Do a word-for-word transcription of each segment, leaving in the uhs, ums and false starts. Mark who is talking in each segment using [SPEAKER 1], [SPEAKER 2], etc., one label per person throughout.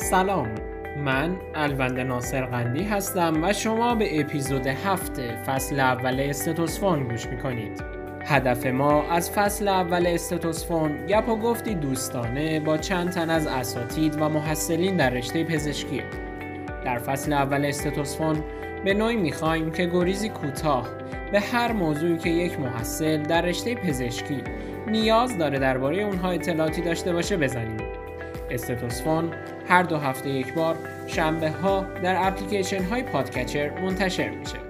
[SPEAKER 1] سلام، من الوند ناصرقندی هستم و شما به اپیزود هفت فصل اول استتوسفون گوش میکنید. هدف ما از فصل اول استتوسفون گپ و گفتی دوستانه با چند تن از اساتید و محصلین در رشته پزشکی. در فصل اول استتوسفون به نوعی میخوایم که گریزی کوتاه به هر موضوعی که یک محصل در رشته پزشکی نیاز داره درباره اونها اطلاعاتی داشته باشه بزنیم. استتوسفون هر دو هفته یک بار شنبه ها در اپلیکیشن های پادکچر منتشر میشه.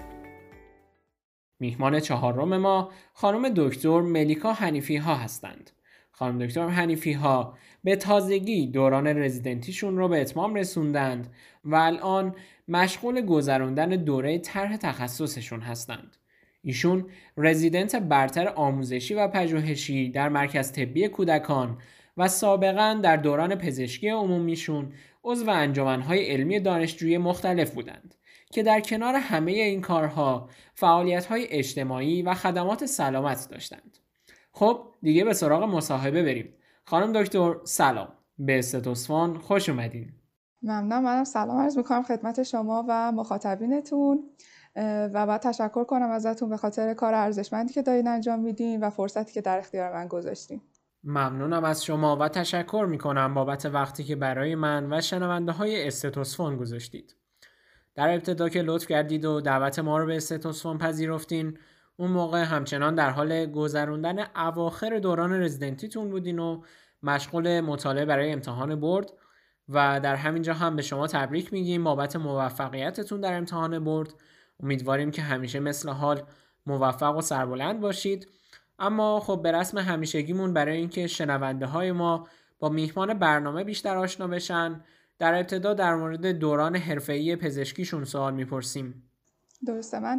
[SPEAKER 1] میهمان چهارم ما خانم دکتر ملیکا حنیفی ها هستند. خانم دکتر حنیفی ها به تازگی دوران رزیدنتیشون رو به اتمام رسوندند و الان مشغول گذراندن دوره طرح تخصصشون هستند. ایشون رزیدنت برتر آموزشی و پژوهشی در مرکز طبی کودکان و سابقاً در دوران پزشکی عمومیشون عضو انجمن‌های علمی دانشجویی مختلف بودند که در کنار همه این کارها فعالیت‌های اجتماعی و خدمات سلامت داشتند. خب دیگه به سراغ مصاحبه بریم. خانم دکتر سلام، به استتوسفون خوش اومدین.
[SPEAKER 2] ممنونم. منم سلام عرض می‌کنم خدمت شما و مخاطبینتون و بعد تشکر کنم ازتون به خاطر کار ارزشمندی که دارین انجام میدین و فرصتی که در اختیار من گذاشتین.
[SPEAKER 1] ممنونم از شما و تشکر میکنم بابت وقتی که برای من و شنونده های استتوسفون گذاشتید. در ابتدا که لطف کردید و دعوت ما رو به استتوسفون پذیرفتین، اون موقع همچنان در حال گذروندن اواخر دوران رزیدنتیتون بودین و مشغول مطالعه برای امتحان بورد و در همینجا هم به شما تبریک میگیم بابت موفقیتتون در امتحان بورد. امیدواریم که همیشه مثل حال موفق و سربلند باشید. اما خب به رسم همیشگیمون برای اینکه شنونده های ما با میهمان برنامه بیشتر آشنا بشن، در ابتدا در مورد دوران حرفه‌ای پزشکیشون سوال میپرسیم.
[SPEAKER 2] درسته. من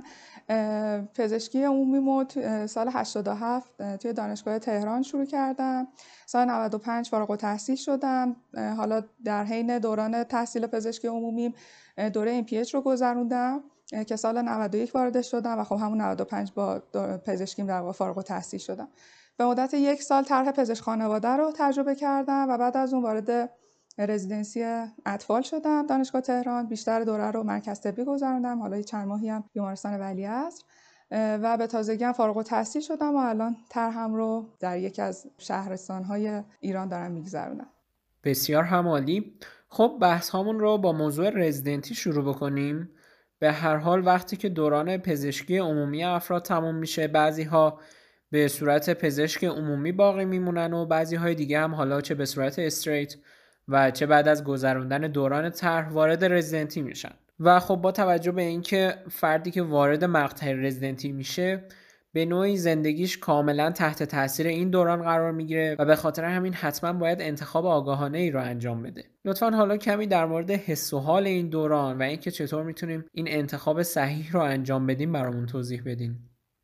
[SPEAKER 2] پزشکی عمومیمو سال هشتاد و هفت توی دانشگاه تهران شروع کردم. سال نود و پنج فارغ التحصیل شدم. حالا در حین دوران تحصیل پزشکی عمومی دوره ام پی اچ رو گذروندم که سال نود و یک واردش شدم و خب همون نود و پنج با پزشکیم در واقع فارغ التحصیل شدم. به مدت یک سال طرح پزشک خانواده رو تجربه کردم و بعد از اون وارد رزیدنسی اطفال شدم دانشگاه تهران. بیشتر دوره رو مرکز طبی گذروندم، حالا چند ماهی هم بیمارستان ولیعصر و به تازگی هم فارغ التحصیل شدم و الان طرحم رو در یکی از شهرستان‌های ایران دارم میگذرونم.
[SPEAKER 1] بسیار همالی. خب بحث هامون رو با موضوع رزیدنتی شروع بکنیم. به هر حال وقتی که دوران پزشکی عمومی افراد تموم میشه، بعضی ها به صورت پزشک عمومی باقی میمونن و بعضی های دیگه هم حالا چه به صورت استریت و چه بعد از گذراندن دوران طرح وارد رزیدنتی میشن. و خب با توجه به اینکه فردی که وارد مقطع رزیدنتی میشه به نوعی زندگیش کاملا تحت تاثیر این دوران قرار میگیره و به خاطر همین حتما باید انتخاب آگاهانه ای رو انجام بده. لطفاً حالا کمی در مورد حس و حال این دوران و اینکه چطور میتونیم این انتخاب صحیح رو انجام بدیم برامون توضیح بدین.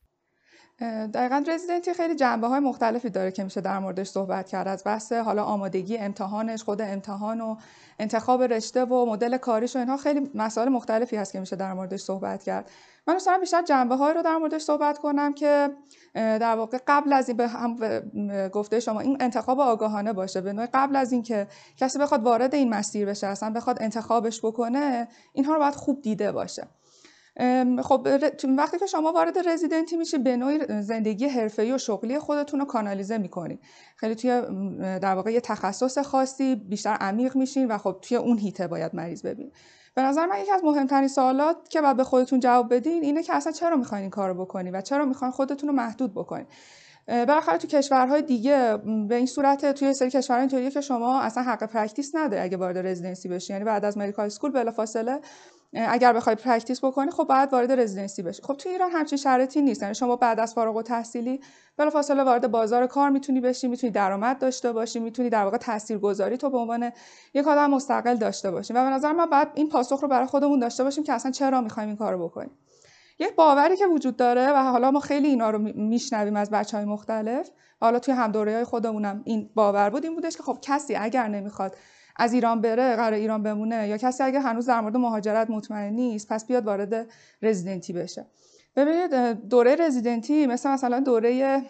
[SPEAKER 2] دقیقاً رزیدنتی خیلی جنبه‌های مختلفی داره که میشه در موردش صحبت کرد، از بحث حالا آمادگی امتحانش، خود امتحان و انتخاب رشته و مدل کاریش و اینها خیلی مسائل مختلفی هست که میشه در موردش صحبت کرد. من دوست دارم بیشتر جنبه‌هایی رو در موردش صحبت کنم که در واقع قبل از این به هم گفته شما این انتخاب آگاهانه باشه، به نوعی قبل از این که کسی بخواد وارد این مسیر بشه، اصلا بخواد انتخابش بکنه، اینها رو باید خوب دیده باشه. خب وقتی که شما وارد رزیدنتی میشید به نوعی زندگی حرفه‌ای و شغلی خودتون رو کانالیزه میکنید. خیلی توی در واقع یه تخصص خاصی بیشتر عمیق میشین و خب توی اون هیته باید مریض ببینید. به نظر من یکی از مهمترین سوالات که باید به خودتون جواب بدین اینه که اصلا چرا میخواین این کارو بکنید و چرا میخواین خودتون رو محدود بکنید. بالاخره تو کشورهای دیگه به این صورت، توی سری کشورها اینطوریه که شما اصلا حق پرکتیس نداری اگه وارد رزیدنسی بشی، یعنی بعد از مدیکال اسکول بلافاصله اگر بخوای پرکتیس بکنی خب باید وارد رزیدنسی بشی. خب تو ایران همچین شرایطی نیست، یعنی شما بعد از فارغ التحصیلی بلافاصله وارد بازار کار میتونی بشی، میتونی درآمد داشته باشی، میتونی در واقع تاثیرگذاری تو به عنوان یک آدم مستقل داشته باشی. و به نظر من بعد این پاسخ رو برای خودمون داشته باشیم که اصلا چرا میخوایم این کارو بکنیم. یک باوری که وجود داره و حالا ما خیلی اینا رو میشنویم از بچهای مختلف، حالا توی هم دوره‌های خودمونم این باور بود، این بودش که خب کسی اگر نمیخواد از ایران بره، قرار ایران بمونه، یا کسی اگه هنوز در مورد مهاجرت مطمئن نیست، پس بیاد وارد رزیدنتی بشه. ببینید دوره رزیدنتی مثل مثلا دوره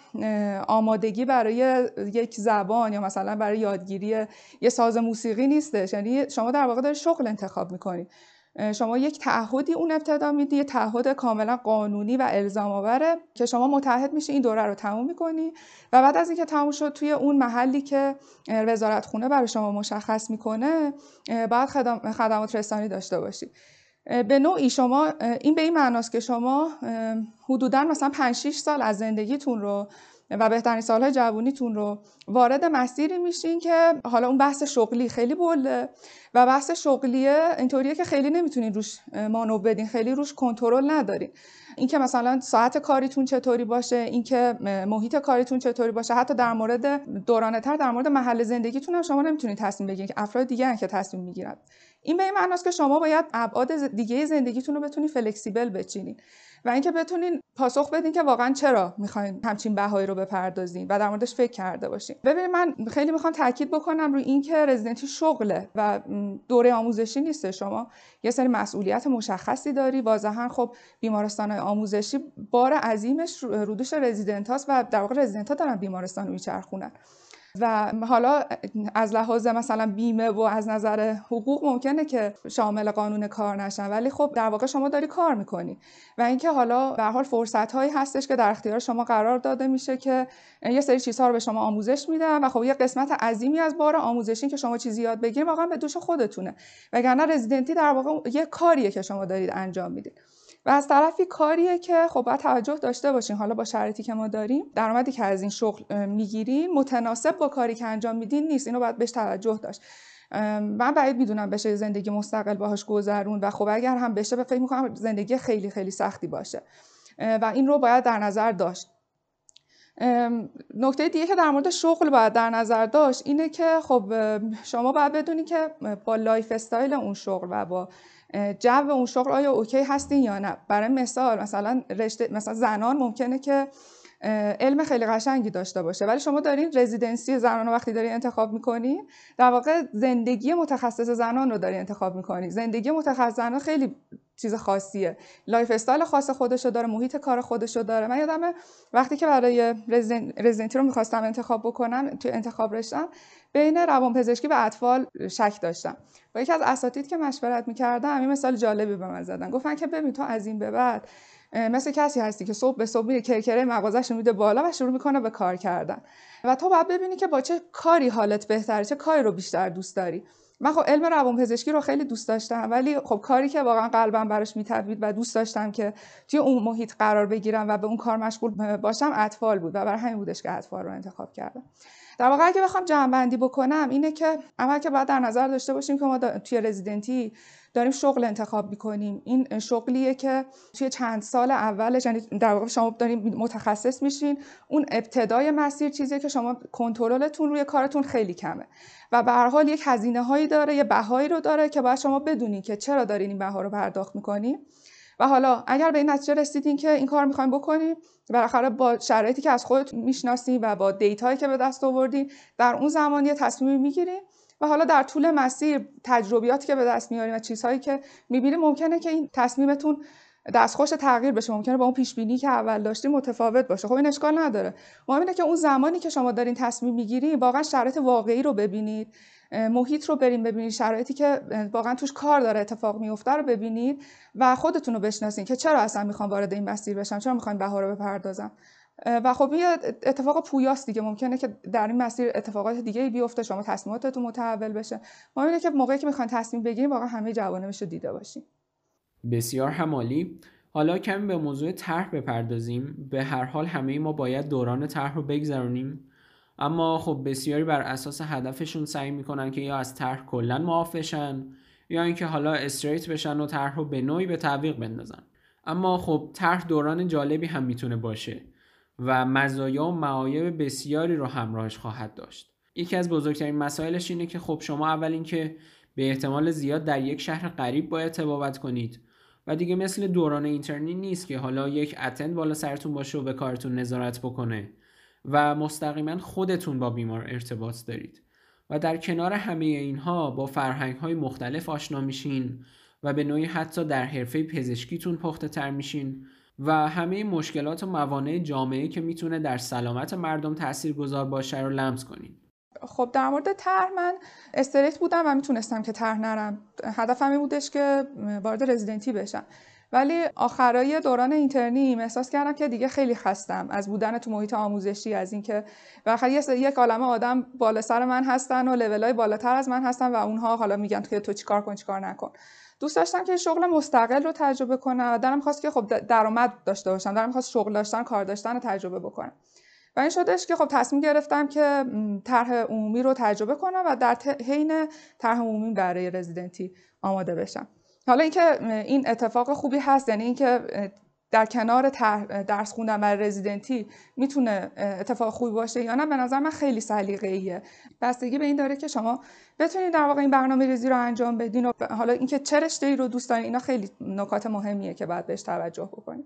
[SPEAKER 2] آمادگی برای یک زبان یا مثلا برای یادگیری یه ساز موسیقی نیستش. یعنی شما در واقع دارید شغل انتخاب میکنید. شما یک تعهدی اون ابتدا میدی، یه تعهد کاملا قانونی و الزام آوره که شما متعهد میشی این دوره رو تموم میکنی و بعد از اینکه تموم شد توی اون محلی که وزارت خونه برای شما مشخص میکنه باید خدم... خدمات رسانی داشته باشید. به نوعی شما این به این معناست که شما حدوداً مثلا پنج شش سال از زندگیتون رو و بهترین سالهای جوونیتون رو وارد مسیری میشین که حالا اون بحث شغلی خیلی بوله و بحث شغلیه اینطوریه که خیلی نمیتونین روش مانو بدین، خیلی روش کنترل ندارین. اینکه مثلا ساعت کاریتون چطوری باشه، اینکه محیط کاریتون چطوری باشه، حتی در مورد دورانه تر در مورد محل زندگیتون هم شما نمیتونین تصمیم بگیرین که افراد دیگه ان که تصمیم میگیرن. این به این معناست که شما باید ابعاد دیگه زندگیتون رو بتونین فلکسیبل بچینین و اینکه بتونین پاسخ بدین که واقعا چرا میخواین همچین بهایی رو بپردازین و در موردش فکر کرده باشین. ببینید من خیلی میخوام تاکید بکنم روی این که رزیدنتی شغله و دوره آموزشی نیست. شما یه سری مسئولیت مشخصی داری. واضحا خب بیمارستان‌های آموزشی بار عظیمش رو دوش رزیدنت هاست و در واقع رزیدنت ها دارن بیمارستان رو میچرخونن و حالا از لحاظ مثلا بیمه و از نظر حقوق ممکنه که شامل قانون کار نشن، ولی خب در واقع شما داری کار میکنی و اینکه حالا به هر حال فرصت هایی هستش که در اختیار شما قرار داده میشه که یه سری چیزها رو به شما آموزش میدن و خب یه قسمت عظیمی از بار آموزشی که شما چیزی یاد بگیرید واقعا به دوش خودتونه، وگرنه رزیدنتی در واقع یه کاریه که شما دارید انجام میدید و از طرفی کاریه که خب باید توجه داشته باشین. حالا با شرایطی که ما داریم درآمدی که از این شغل میگیرین متناسب با کاری که انجام میدین نیست. اینو باید بهش توجه داشت. من بعید میدونم بشه زندگی مستقل باهاش گذرون و خب اگر هم بشه فکر میکنم زندگی خیلی خیلی سختی باشه و این رو باید در نظر داشت. نکته دیگه که در مورد شغل باید در نظر داشت اینه که خب شما باید بدونی که با لایف استایل اون شغل و با جو اون شغل آیا اوکی هستین یا نه. برای مثال مثلا رشته مثلا زنان ممکنه که علم خیلی قشنگی داشته باشه ولی شما دارین رزیدنسی زنان رو وقتی دارین انتخاب میکنی در واقع زندگی متخصص زنان رو دارین انتخاب میکنی. زندگی متخصص زنان خیلی چیز خاصیه، لایف استایل خاص خودشو داره، محیط کار خودشو داره. من یادمه وقتی که برای رزیدنتی رو میخواستم انتخاب بکنم توی انتخاب رشتم بین روانپزشکی و اطفال شک داشتم. با یکی از اساتید که مشورت میکردم این مثال جالبی به من زدن. گفتن که ببین تو از این به بعد مثل کسی هستی که صبح به صبح میره کرکره مغازه‌شو میده بالا و شروع میکنه به کار کردن و تو باید ببینی که با چه کاری حالت بهتره، چه کاری رو بیشتر دوست داری. من خب علم روانپزشکی رو خیلی دوست داشتم ولی خب کاری که واقعا قلبم براش میتپید و دوست داشتم که توی اون محیط قرار بگیرم و به اون کار مشغول باشم اطفال بود و برای همین بودش که اطفال رو انتخاب کردم. در واقع اگه بخوام جمع‌بندی بکنم اینه که اول که باید در نظر داشته باشیم که ما توی رزیدنتی داریم شغل انتخاب می‌کنیم. این شغلیه که توی چند سال اولش یعنی در واقع شما دارین متخصص میشین. اون ابتدای مسیر چیزیه که شما کنترلتون روی کارتون خیلی کمه و به هر حال یک هزینه‌هایی داره، یه بهایی رو داره که باید شما بدونین که چرا دارین این بها رو پرداخت می‌کنین. و حالا اگر به این نتیجه رسیدین که این کار می‌خواید بکنین بالاخره با شرایطی که از خودتون میشناسین و با دیتایی که به دست آوردین در اون زمان یه تصمیمی میگیرین و حالا در طول مسیر تجربیاتی که به دست میارین و چیزهایی که میبینین ممکنه که این تصمیمتون دستخوش تغییر بشه، ممکنه با اون پیش بینی که اول داشتین متفاوت باشه. خب این اشکال نداره. مهم اینه که اون زمانی که شما دارین تصمیم میگیرین واقعا شرایط واقعی رو ببینید، محیط رو بریم ببینید، شرایطی که واقعا توش کار داره اتفاق میفته رو ببینید و خودتون رو بشناسین که چرا اصلا میخوام وارد این مسیر بشم، چرا میخوام بها رو بپردازم. و خب این اتفاق پویاست دیگه، ممکنه که در این مسیر اتفاقات دیگه‌ای بیفته، شما تصمیماتتون متحول بشه. مهم اینه که موقعی که میخواین تصمیم بگیرین واقعا همه جوانبش رو دیده باشین.
[SPEAKER 1] بسیار همالی. حالا کمی به موضوع طرح بپردازیم. به هر حال همه ما باید دوران طرح رو بگذرونیم، اما خب بسیاری بر اساس هدفشون سعی میکنن که یا از طرح کلا معاف بشن یا اینکه حالا استریت بشن و طرح رو به نوعی به تعویق بندازن. اما خب طرح دوران جالبی هم میتونه باشه و مزایا و معایب بسیاری رو همراهش خواهد داشت. یکی از بزرگترین مسائلش اینه که خب شما اول اینکه به احتمال زیاد در یک شهر غریب باید تبابت کنید و دیگه مثل دوران اینترنی نیست که حالا یک اتند بالا سرتون باشه و به کارتون نظارت بکنه و مستقیما خودتون با بیمار ارتباط دارید و در کنار همه اینها با فرهنگ‌های مختلف آشنا میشین و به نوعی حتی در حرفه پزشکیتون پخته تر میشین و همه مشکلات و موانع جامعه که میتونه در سلامت مردم تاثیرگذار باشه رو لمس کنید.
[SPEAKER 2] خب در مورد طرح من استریت بودم و میتونستم که طرح نرم. هدفم این بودش که وارد رزیدنتی بشم. ولی آخرای دوران اینترنیم احساس کردم که دیگه خیلی خستم از بودن تو محیط آموزشی، از اینکه بالاخره یک عالمه آدم بالا سر من هستن و لولای بالاتر از من هستن و اونها حالا میگن که تو چیکار کن چیکار نکن. دوست داشتم که شغل مستقل رو تجربه کنم. دلم خواست که خب درآمد داشته باشم. دلم خواست شغل داشتن، کار داشتن رو تجربه بکنم. و این شدش که خب تصمیم گرفتم که طرح عمومی رو تجربه کنم و در حین طرح عمومی برای رزیدنتی آماده بشم. حالا اینکه این اتفاق خوبی هست، یعنی اینکه در کنار درس خوندن برای رزیدنتی میتونه اتفاق خوبی باشه یا نه، به نظر من خیلی سلیقه‌ایه. بستگی به این داره که شما بتونید در واقع این برنامه‌ریزی رو انجام بدین و حالا اینکه چه رشته‌ای رو دوست دارین، اینا خیلی نکات مهمیه که باید بهش توجه بکنید.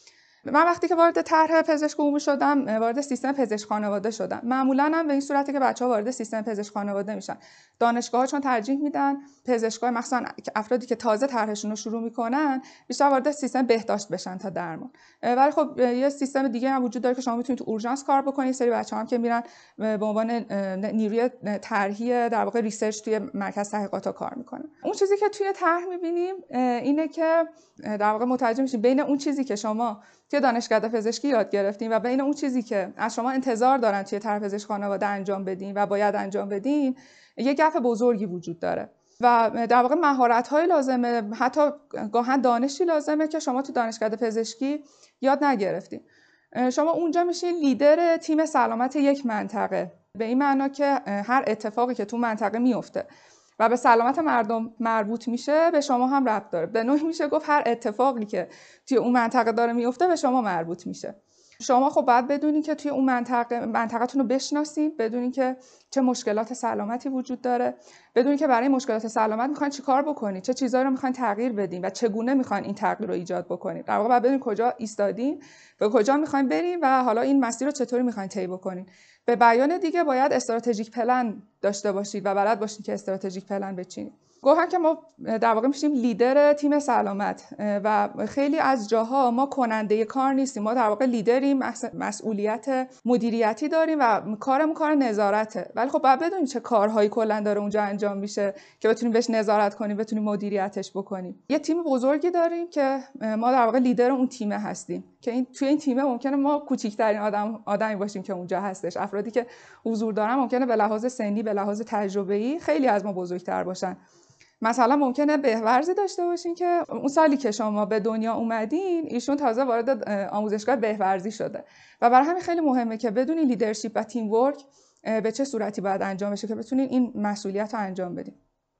[SPEAKER 2] من وقتی که وارد طرح پزشک عمومی شدم، وارد سیستم پزشک خانواده شدم. معمولا هم به این صورته که بچه‌ها وارد سیستم پزشک خانواده میشن. دانشگاه‌ها چون ترجیح میدن پزشکای مثلا افرادی که تازه طرحشون رو شروع میکنن بیشتر وارد سیستم بهداشت بشن تا درمان. ولی خب یه سیستم دیگه هم وجود داره که شما میتونید تو اورژانس کار بکنید. یه سری بچه‌ها هم که میرن به عنوان نیروی طرحی در واقع ریسرچ توی مرکز تحقیقات کار میکنن. اون چیزی که توی طرح میبینیم اینه که در واقع متوجه میشیم بین اون چیزی که شما توی دانشکده پزشکی یاد گرفتین و بین اون چیزی که از شما انتظار دارن توی طرح پزشک خانواده انجام بدین و باید انجام بدین یه گپ بزرگی وجود داره و در واقع مهارت‌های لازمه، حتی گاهن دانشی لازمه که شما تو دانشکده پزشکی یاد نگرفتین. شما اونجا میشین لیدر تیم سلامت یک منطقه، به این معنا که هر اتفاقی که تو منطقه میفته و به سلامت مردم مربوط میشه به شما هم ربط داره. به نوعی میشه گفت هر اتفاقی که توی اون منطقه داره میفته به شما مربوط میشه. شما خب باید بدونین که توی اون منطقه منطقه‌تون رو بشناسین، بدونین که چه مشکلات سلامتی وجود داره، بدونین که برای مشکلات سلامت میخواین چیکار بکنین، چه چیزایی رو میخواین تغییر بدین و چگونه میخواین این تغییر رو ایجاد بکنین. در واقع باید بدونین کجا ایستادین، به کجا میخواین برین و حالا این مسیر رو چطوری میخواین طی بکنین. به بیان دیگه باید استراتژیک پلن داشته باشید و بلد باشید که استراتژیک پلن بچینید. گوهن که ما در واقع میشیم لیدر تیم سلامت و خیلی از جاها ما کننده کار نیستیم، ما در واقع لیدریم، مسئولیت مدیریتی داریم و کارمون کار نظارته. ولی خب باید بدونیم چه کارهایی کلا داره اونجا انجام میشه که بتونیم بهش نظارت کنیم، بتونیم مدیریتش بکنیم. یه تیم بزرگی داریم که ما در واقع لیدر اون تیم هستیم که این توی این تیم ممکنه ما کوچیک‌ترین آدم آدمی باشیم که اونجا هستش. افرادی که حضور دارن ممکنه به لحاظ سنی، به لحاظ تجربه‌ای خیلی از ما بزرگتر باشن. مثلا ممکنه بهورزی داشته باشین که اون سالی که شما به دنیا اومدین ایشون تازه وارد آموزشگاه بهورزی شده و برای همین خیلی مهمه که بدونین لیدرشپ و تیم ورک به چه صورتی باید انجام بشه که بتونین این مسئولیت رو انجام بدین.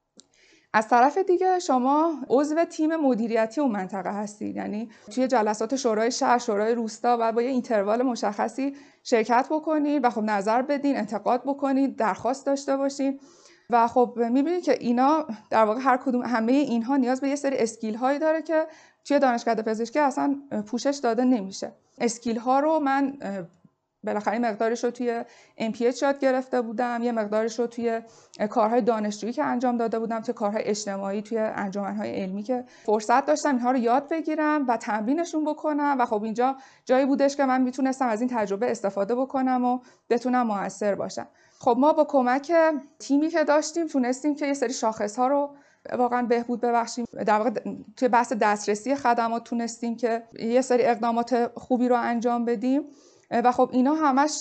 [SPEAKER 2] از طرف دیگه شما عضو تیم مدیریتی اون منطقه هستید، یعنی توی جلسات شورای شهر، شورای روستا باید با یه اینتروال مشخصی شرکت بکنید و خب نظر بدین، انتقاد بکنید، درخواست داشته باشین و خب میبینید که اینا در واقع هر کدوم همه اینها نیاز به یه سری اسکیل هایی داره که توی دانشکده پزشکی اصلا پوشش داده نمیشه. اسکیل ها رو من بالاخره مقدارش رو توی ام پی اچ یاد گرفته بودم، یه مقدارش رو توی کارهای دانشجویی که انجام داده بودم، توی کارهای اجتماعی، توی انجمنهای علمی که فرصت داشتم اینها رو یاد بگیرم و تمرینشون بکنم و خب اینجا جایی بودش که من میتونستم از این تجربه استفاده بکنم و بتونم موثر باشم. خب ما با کمک تیمی که داشتیم تونستیم که یه سری شاخص‌ها رو واقعا بهبود ببخشیم. در واقع توی بحث دسترسی خدمات تونستیم که یه سری اقدامات خوبی رو انجام بدیم و خب اینا همش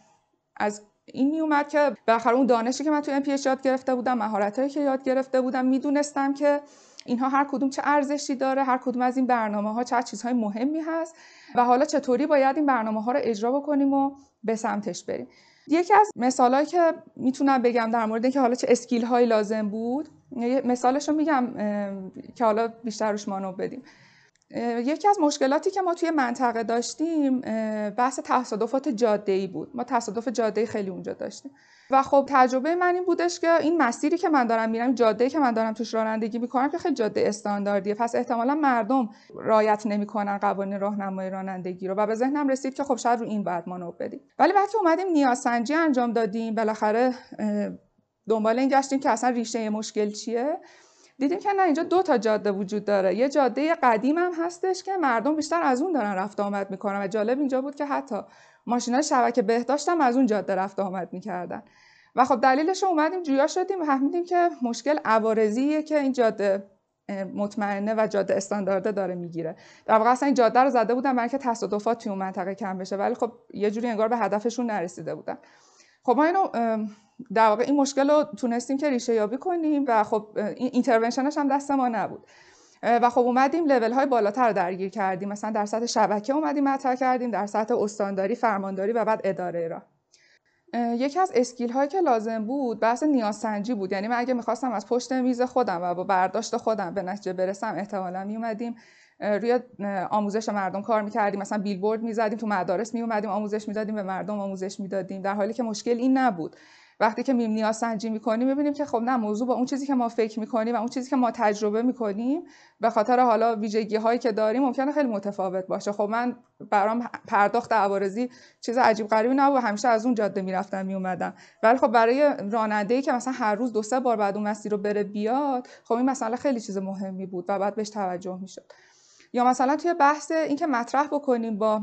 [SPEAKER 2] از این می اومد که بالاخره اون دانشی که من توی ام پی اچ یاد گرفته بودم، مهارتایی که یاد گرفته بودم، میدونستم که اینها هر کدوم چه ارزشی داره، هر کدوم از این برنامه‌ها چه چیزهای مهمی هست و حالا چطوری باید این برنامه‌ها رو اجرا بکنیم و به سمتش بریم. یکی از مثالایی که میتونم بگم در مورد اینکه حالا چه اسکیل هایی لازم بود، مثالش رو میگم که حالا بیشتر روش مانور بدیم. یکی از مشکلاتی که ما توی منطقه داشتیم بحث تصادفات جاده‌ای بود. ما تصادف جاده‌ای خیلی اونجا داشتیم و خب تجربه من این بودش که این مسیری که من دارم میرم، جاده‌ای که من دارم توش رانندگی میکنم که خیلی جاده استانداردیه، پس احتمالاً مردم رعایت نمیکنن قوانین راهنمایی رانندگی رو و به ذهنم رسید که خب شاید رو این باید مانور بدیم. ولی وقتی اومدیم نیازسنجی انجام دادیم، بالاخره دنبال این گشتیم که اصلا ریشه مشکل چیه، دیدیم که نه، اینجا دو تا جاده وجود داره. یه جاده قدیم هم هستش که مردم بیشتر از اون دارن رفت آمد میکنن و جالب اینجا بود که حتی ماشینای شبکه بهداشت هم از اون جاده رفت آمد میکردن. و خب دلیلش رو اومدیم جویا شدیم و فهمیدیم که مشکل عوارضیه که این جاده مطمئنه و جاده استاندارده داره میگیره. در واقع اصلا این جاده رو زده بودن برای که تصادفات توی اون منطقه کم بشه، ولی خب یه جوری انگار به هدفشون نرسیده بودن. خب ما اینو در واقع این مشکل رو تونستیم که ریشه یابی کنیم و خب این اینترونشنش هم دست ما نبود و خب اومدیم لول های بالاتر رو درگیر کردیم. مثلا در سطح شبکه اومدیم مطرح کردیم، در سطح استانداری، فرمانداری و بعد اداره را. یکی از اسکیل هایی که لازم بود بحث نیازسنجی بود. یعنی من اگه میخواستم از پشت میز خودم و با برداشت خودم به نتیجه برسم، احتمالاً میومدیم روی آموزش مردم کار میکردیم، مثلا بیلبورد میزدیم تو مدارس، میومدیم آموزش میدادیم، به مردم آموزش میدادیم، در حالی که مشکل این نبود. وقتی که میم نیاز سنجی میکنیم میبینیم که خب نه، موضوع با اون چیزی که ما فکر میکنیم و اون چیزی که ما تجربه میکنیم به خاطر حالا ویژگی هایی که داریم ممکنه خیلی متفاوت باشه. خب من برام پرداخت عوارضی چیز عجیب غریبی نبود، همیشه از اون جاده میرفتم میومدم، ولی خب برای راننده‌ای که مثلا هر روز دو سه بار بعد اون مسیر رو بره بیاد، خب این مسئله خیلی چیز مهمی بود و بعد بهش توجه میشد. یا مثلا توی بحث این که مطرح بکنیم با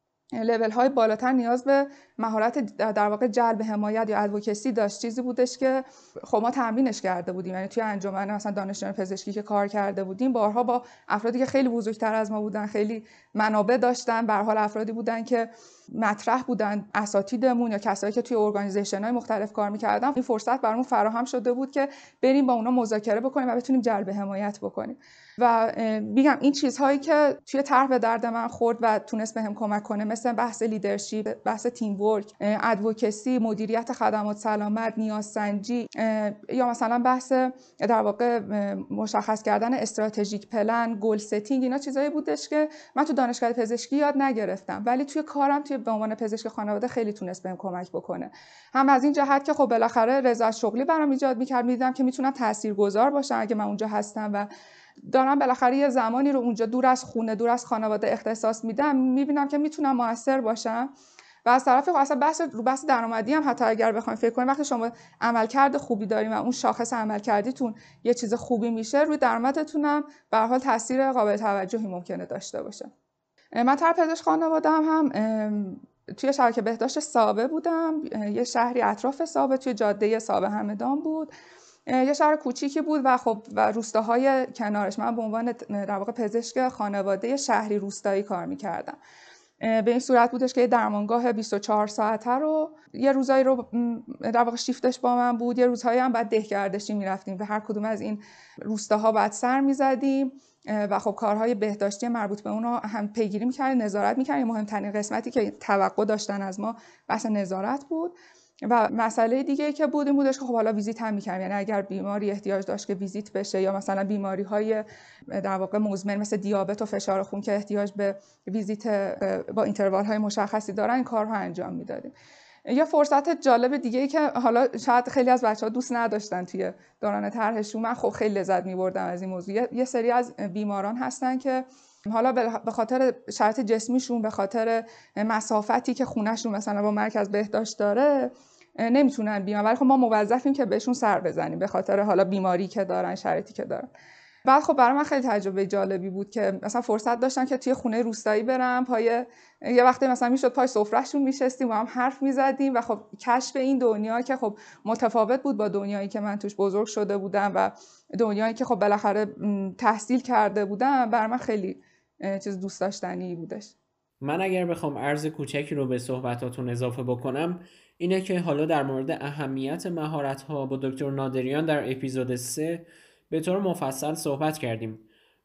[SPEAKER 2] لول های بالاتر نیاز به مهارت در واقع جلب حمایت یا ادوکسی داشت. چیزی بودش که خب ما تمرینش کرده بودیم، یعنی توی انجمن مثلا دانشجویان پزشکی که کار کرده بودیم بارها با افرادی که خیلی بزرگتر از ما بودن، خیلی منابع داشتن، به هر حال افرادی بودن که مطرح بودن، اساتیدمون یا کسایی که توی ارگانیزیشن‌های مختلف کار می‌کردن، این فرصت برامون فراهم شده بود که بریم با اونا مذاکره بکنیم و بتونیم جلب حمایت بکنیم. و میگم این چیزهایی که توی طرح به درد من خورد و تونست بهم کمک کنه، مثل بحث لیدرشپ، بحث تیم ورک، ادوکسی، مدیریت خدمات سلامت، نیازسنجی، یا مثلا بحث در واقع مشخص کردن استراتژیک پلن، گل ستینگ، اینا چیزایی بودش که من تو دانشگاه پزشکی یاد نگرفتم، ولی توی کارم توی به عنوان پزشک خانواده خیلی تونست بهم کمک بکنه. هم از این جهت که خب بالاخره رضایت شغلی برام ایجاد می‌کرد، می‌دیدم که میتونم تاثیرگذار باشم اگه من اونجا هستم و دارم بالاخره یه زمانی رو اونجا دور از خونه، دور از خانواده اختصاص میدم، میبینم که میتونم موثر باشم. و از طرفی خب اصلا بحث رو بحث درآمدی هم حتی اگر بخوایم فکر کنیم، وقتی شما عملکرد خوبی داریم و اون شاخص عملکردیتون یه چیز خوبی میشه، روی درآمدتون هم به هر حال تاثیر قابل توجهی ممکنه داشته باشه. من طرح پزشک خانواده هم, هم توی شبکه بهداشت سابه بودم، یه شهری اطراف سابه توی جاده سابه همدان بود، یه شهر کوچیکی بود و خب و روستاهای کنارش. من به عنوان در واقع پزشک خانواده شهری روستایی کار می‌کردم. به این صورت بودش که درمانگاه بیست و چهار ساعته رو یه روزایی رو در واقع شیفتش با من بود، یه روزهایی هم بعد دهگردشی می‌رفتیم و هر کدوم از این روستاها بعد سر می‌زدیم و خب کارهای بهداشتی مربوط به اونها هم پیگیری می‌کردیم، نظارت می‌کردیم. مهمترین قسمتی که توقع داشتن از ما بحث نظارت بود. و مسئله دیگه که بود این بودش که خب حالا ویزیت هم می‌کردیم، یعنی اگر بیماری احتیاج داشت که ویزیت بشه، یا مثلا بیماری‌های در واقع مزمن مثل دیابت و فشار خون که احتیاج به ویزیت با اینتروال‌های مشخصی دارن، این کارها انجام میدادیم. یه فرصت جالب دیگه‌ای که حالا شاید خیلی از بچه‌ها دوست نداشتن توی دوران طرحشون، من خب خیلی لذت می‌بردم از این موضوع. یه سری از بیماران هستن که حالا به خاطر شرایط جسمیشون، به خاطر مسافتی که خونه‌شون مثلا با مرکز بهداشت داره، نمیتونن بیان، ولی خب ما موظفیم که بهشون سر بزنیم به خاطر حالا بیماری که دارن، شرایطی که دارن. بعد خب برای من خیلی تجربه جالبی بود که مثلا فرصت داشتن که توی خونه روستایی برم، پای یه وقتی مثلا میشد پای سفرهشون میشستیم و هم حرف میزدیم و خب کشف این دنیا که خب متفاوت بود با دنیایی که من توش بزرگ شده بودم و دنیایی که خب بالاخره تحصیل کرده بودم، برای من خیلی چیز دوست داشتنی بودش.
[SPEAKER 1] من اگر بخوام عرض کوچکی رو به صحبتاتون اضافه بکنم، اینه که حالا در مورد اهمیت مهارت‌ها با دکتر نادریان در اپیزود سه به طور مفصل صحبت کردیم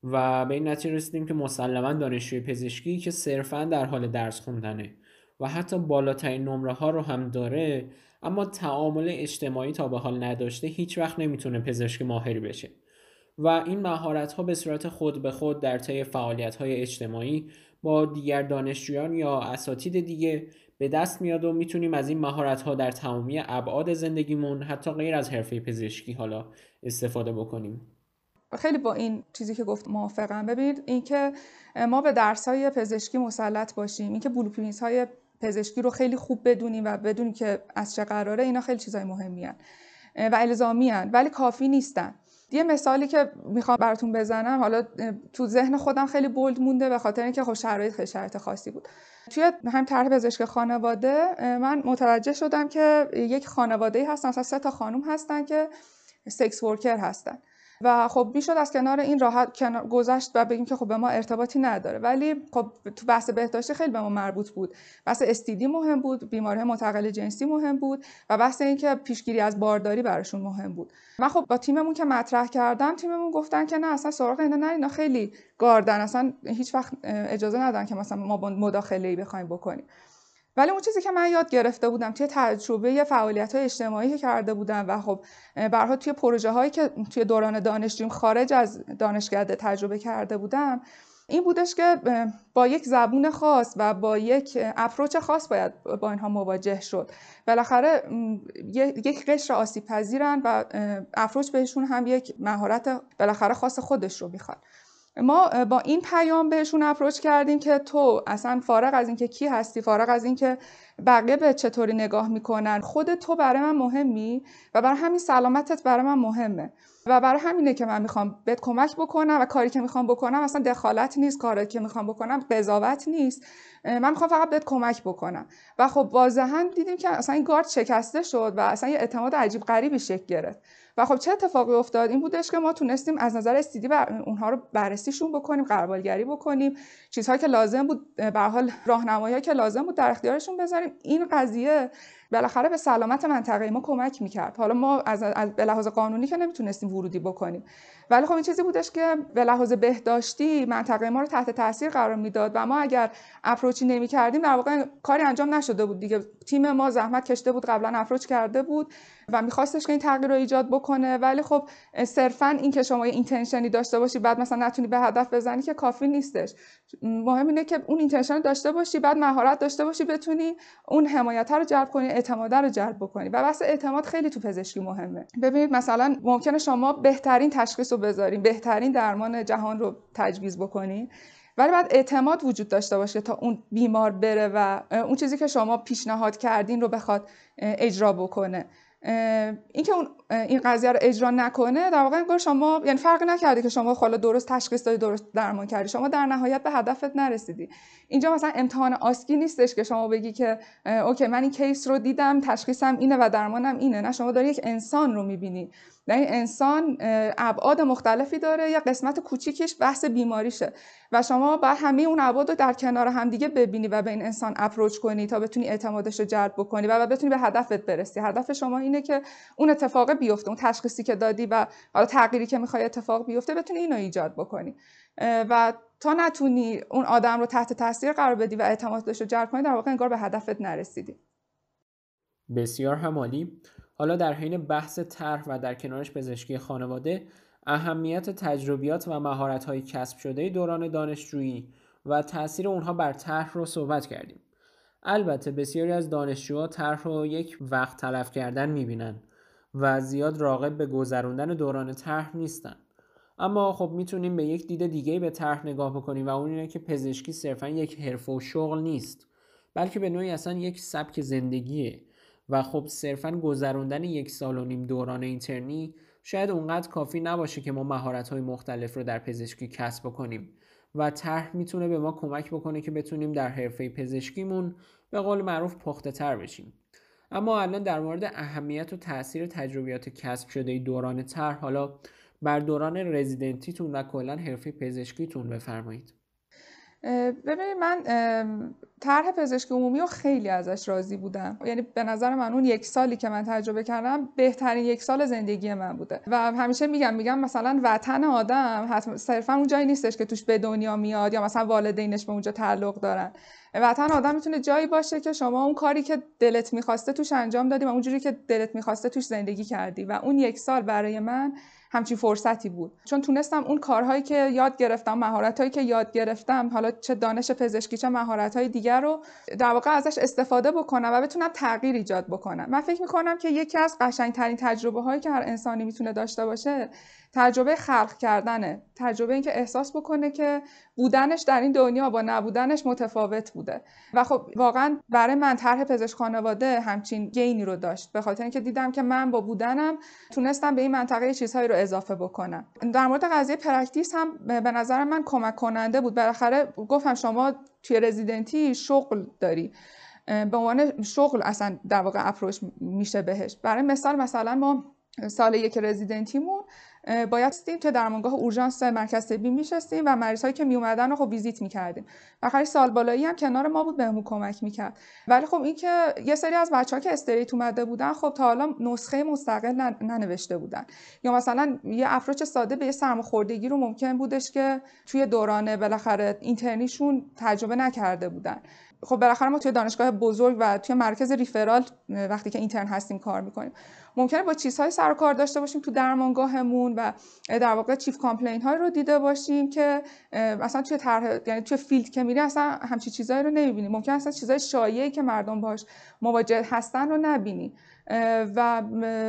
[SPEAKER 1] و به این نتیجه رسیدیم که مسلماً دانشجوی پزشکی که صرفاً در حال درس خوندنه و حتی بالاترین نمره ها رو هم داره، اما تعامل اجتماعی تا به حال نداشته، هیچ وقت نمیتونه پزشک ماهری بشه. و این مهارت‌ها به صورت خود به خود در طی فعالیت‌های اجتماعی با دیگر دانشجویان یا اساتید دیگه به دست میاد و میتونیم از این مهارت‌ها در تمامی ابعاد زندگیمون، حتی غیر از حرفه پزشکی، حالا استفاده بکنیم.
[SPEAKER 2] خیلی با این چیزی که گفت موافقم. ببینید اینکه ما به درس‌های پزشکی مسلط باشیم، اینکه بلوپرینت‌های پزشکی رو خیلی خوب بدونیم و بدونیم که از چه قراره، اینا خیلی چیزای مهمیان و الزامیان، ولی کافی نیستن. یه مثالی که میخوام براتون بزنم، حالا تو ذهن خودم خیلی بولد مونده به خاطر اینکه خب شرایط خیلی شرایط خاصی بود. توی هم طرح پزشک خانواده من متوجه شدم که یک خانواده‌ای هستن، مثلا سه تا خانم هستن که سکس ورکر هستن و خب میشد از کنار این راحت کنار گذشت و بگیم که خب به ما ارتباطی نداره، ولی خب تو بحث بهداشتی خیلی به ما مربوط بود. بحث اس تی دی مهم بود، بیماری منتقل جنسی مهم بود و بحث این که پیشگیری از بارداری براشون مهم بود. من خب با تیممون که مطرح کردم، تیممون گفتن که نه اصلا سراغ اینا نه، اینا خیلی گاردن، اصلا هیچ وقت اجازه ندادن که مثلا ما مداخله‌ای بخوایم بکنیم. ولی اون چیزی که من یاد گرفته بودم توی تجربه فعالیت‌های اجتماعی که کرده بودم و خب به هر حال توی پروژه‌هایی که توی دوران دانشجوییم خارج از دانشکده تجربه کرده بودم، این بودش که با یک زبون خاص و با یک اپروچ خاص باید با اینها مواجه شد. بالاخره یک قشر آسیب پذیرن و اپروچ بهشون هم یک مهارت بالاخره خاص خودش رو میخواد. ما با این پیام بهشون اپروچ کردیم که تو اصلا فارغ از اینکه کی هستی، فارغ از اینکه بقیه به چطوری نگاه میکنن، خود تو برای من مهمی و برای همین سلامتت برای من مهمه و برای همینه که من میخوام بهت کمک بکنم و کاری که میخوام بکنم اصلا دخالت نیست، کاری که میخوام بکنم قضاوت نیست، من میخوام فقط بهت کمک بکنم. و خب واضحا دیدیم که اصلا این گارد شکسته شد و اصلا یه اعتماد عجیب غریبی شکل گرفت. و خب چه اتفاقی افتاد؟ این بودش که ما تونستیم از نظر استیدی بر اونها رو بررسیشون بکنیم، غربالگری بکنیم، چیزهایی که لازم بود، به هر حال راهنمایی‌هایی که لازم بود در اختیارشون بذاریم. این قضیه بالاخره به سلامت منطقه ما کمک می‌کرد. حالا ما از از به لحاظ قانونی که نمیتونستیم ورودی بکنیم، ولی خب این چیزی بودش که به لحاظ بهداشتی منطقه ما رو تحت تاثیر قرار میداد و ما اگر اپروچی نمی‌کردیم در واقع کاری انجام نشده بود دیگه. تیم ما زحمت کشیده بود، قبلا اپروچ کرده بود و می‌خواستش که این تغییر رو ایجاد بکنه، ولی خب صرفاً این که شما یه اینتنشنی داشته باشی بعد مثلا نتونی به هدف بزنی که کافی نیستش. مهم اینه که اون اینتنشن داشته باشی، بعد مهارت داشته باشی، بتونی اون حمایت رو جلب کنی، اعتماد رو جلب بکنی. و بحث اعتماد خیلی تو پزشکی مهمه. ببینید مثلا ممکنه شما بهترین تشخیص رو بذارین، بهترین درمان جهان رو تجویز بکنین، ولی بعد اعتماد وجود داشته باشه تا اون بیمار بره و اون چیزی که شما پیشنهاد کردین رو بخواد اجرا بکنه. این که اون این قضیه رو اجرا نکنه در واقع انگار شما یعنی فرقی نکرده که شما حالا درست تشخیص دادی، درست درمان کردی، شما در نهایت به هدفت نرسیدی. اینجا مثلا امتحان آسکی نیستش که شما بگی که اوکی من این کیس رو دیدم، تشخیصم اینه و درمانم اینه. نه، شما داری یک انسان رو می‌بینی و این انسان ابعاد مختلفی داره، یه قسمت کوچیکش بحث بیماریشه و شما باید همه اون ابعاد رو در کنار هم دیگه ببینی و به این انسان اپروچ کنی تا بتونی اعتمادش رو جلب بکنی و بعد بتونی به هدفت برسی. هدف شما اینه که اون اتفاق بیفته، اون تشخیصی که دادی و حالا تغییری که میخوای اتفاق بیفته بتونی اینو ایجاد بکنی و تا نتونی اون آدم رو تحت تاثیر قرار بدی و اعتمادش رو جلب کنی در واقع انگار به هدفت نرسیدی.
[SPEAKER 1] بسیار همالی. حالا در حین بحث طرح و در کنارش پزشکی خانواده، اهمیت تجربیات و مهارت‌های کسب شده دوران دانشجویی و تأثیر اونها بر طرح رو صحبت کردیم. البته بسیاری از دانشجوها طرح رو یک وقت تلف کردن می‌بینن و زیاد راغب به گذروندن دوران طرح نیستن. اما خب میتونیم به یک دید دیگه به طرح نگاه بکنیم و اون اینه که پزشکی صرفا یک حرفه و شغل نیست، بلکه به نوعی اصلا یک سبک زندگیه و خب صرفا گذروندن یک سال و نیم دوران اینترنی شاید اونقدر کافی نباشه که ما مهارت‌های مختلف رو در پزشکی کسب کنیم و طرح میتونه به ما کمک بکنه که بتونیم در حرفه پزشکیمون به قول معروف پخته تر بشیم. اما الان در مورد اهمیت و تاثیر تجربیات کسب شده دوران طرح حالا بر دوران رزیدنتیتون و کلا حرفه پزشکیتون بفرمایید.
[SPEAKER 2] ببینید من طرح پزشکی عمومی رو خیلی ازش راضی بودم. یعنی به نظر من اون یک سالی که من تجربه کردم بهترین یک سال زندگی من بوده و همیشه میگم میگم مثلا وطن آدم حتما صرفا اون جایی نیستش که توش به دنیا میاد یا مثلا والدینش به اونجا تعلق دارن. وطن آدم میتونه جایی باشه که شما اون کاری که دلت میخواسته توش انجام دادی و اونجوری که دلت میخواسته توش زندگی کردی و اون یک سال برای من همچین فرصتی بود، چون تونستم اون کارهایی که یاد گرفتم، مهارتایی که یاد گرفتم، حالا چه دانش پزشکی چه مهارت‌های دیگر رو در واقع ازش استفاده بکنم و بتونم تغییر ایجاد بکنم. من فکر می‌کنم که یکی از قشنگ‌ترین تجربه‌هایی که هر انسانی میتونه داشته باشه تجربه خلق کردنه، تجربه این که احساس بکنه که بودنش در این دنیا با نبودنش متفاوت بوده و خب واقعا برای من طرح پزشک خانواده همچین گینی رو داشت، به خاطر اینکه دیدم که من با بودنم تونستم به این منطقه چیزهایی رو اضافه بکنم. در مورد قضیه پرکتیس هم به نظر من کمک کننده بود. بالاخره گفتم شما توی رزیدنتی شغل داری، به عنوان شغل اصلا در واقع اپروچ میشه بهش. برای مثال مثلا ما سال یک رزیدنتیمون باید استیم که درمانگاه اورژانس مرکز طبی میشستیم و مریضایی که میومدن رو خب ویزیت میکردیم. بخاطر سال بالایی هم کنار ما بود، بهمون کمک میکرد. ولی خب این که یه سری از بچه‌ها که استریت اومده بودن خب تا حالا نسخه مستقل ننوشته بودن، یا مثلا یه اپروچ ساده به یه سرماخوردگی رو ممکن بودش که توی دوران بالاخره اینترنیشون تجربه نکرده بودن. خب بالاخره ما توی دانشگاه بزرگ و توی مرکز ریفرال وقتی که اینترن هستیم کار میکنیم، ممکنه با چیزهای سر و کار داشته باشیم تو درمانگاهمون و در واقع چیف کامپلین های رو دیده باشیم که مثلا توی طرح، یعنی توی فیلد که میری اصلا همچین چیزایی رو نمیبینیم. ممکن اصلا چیزای شایعی که مردم باهاش مواجه هستن رو نبینی و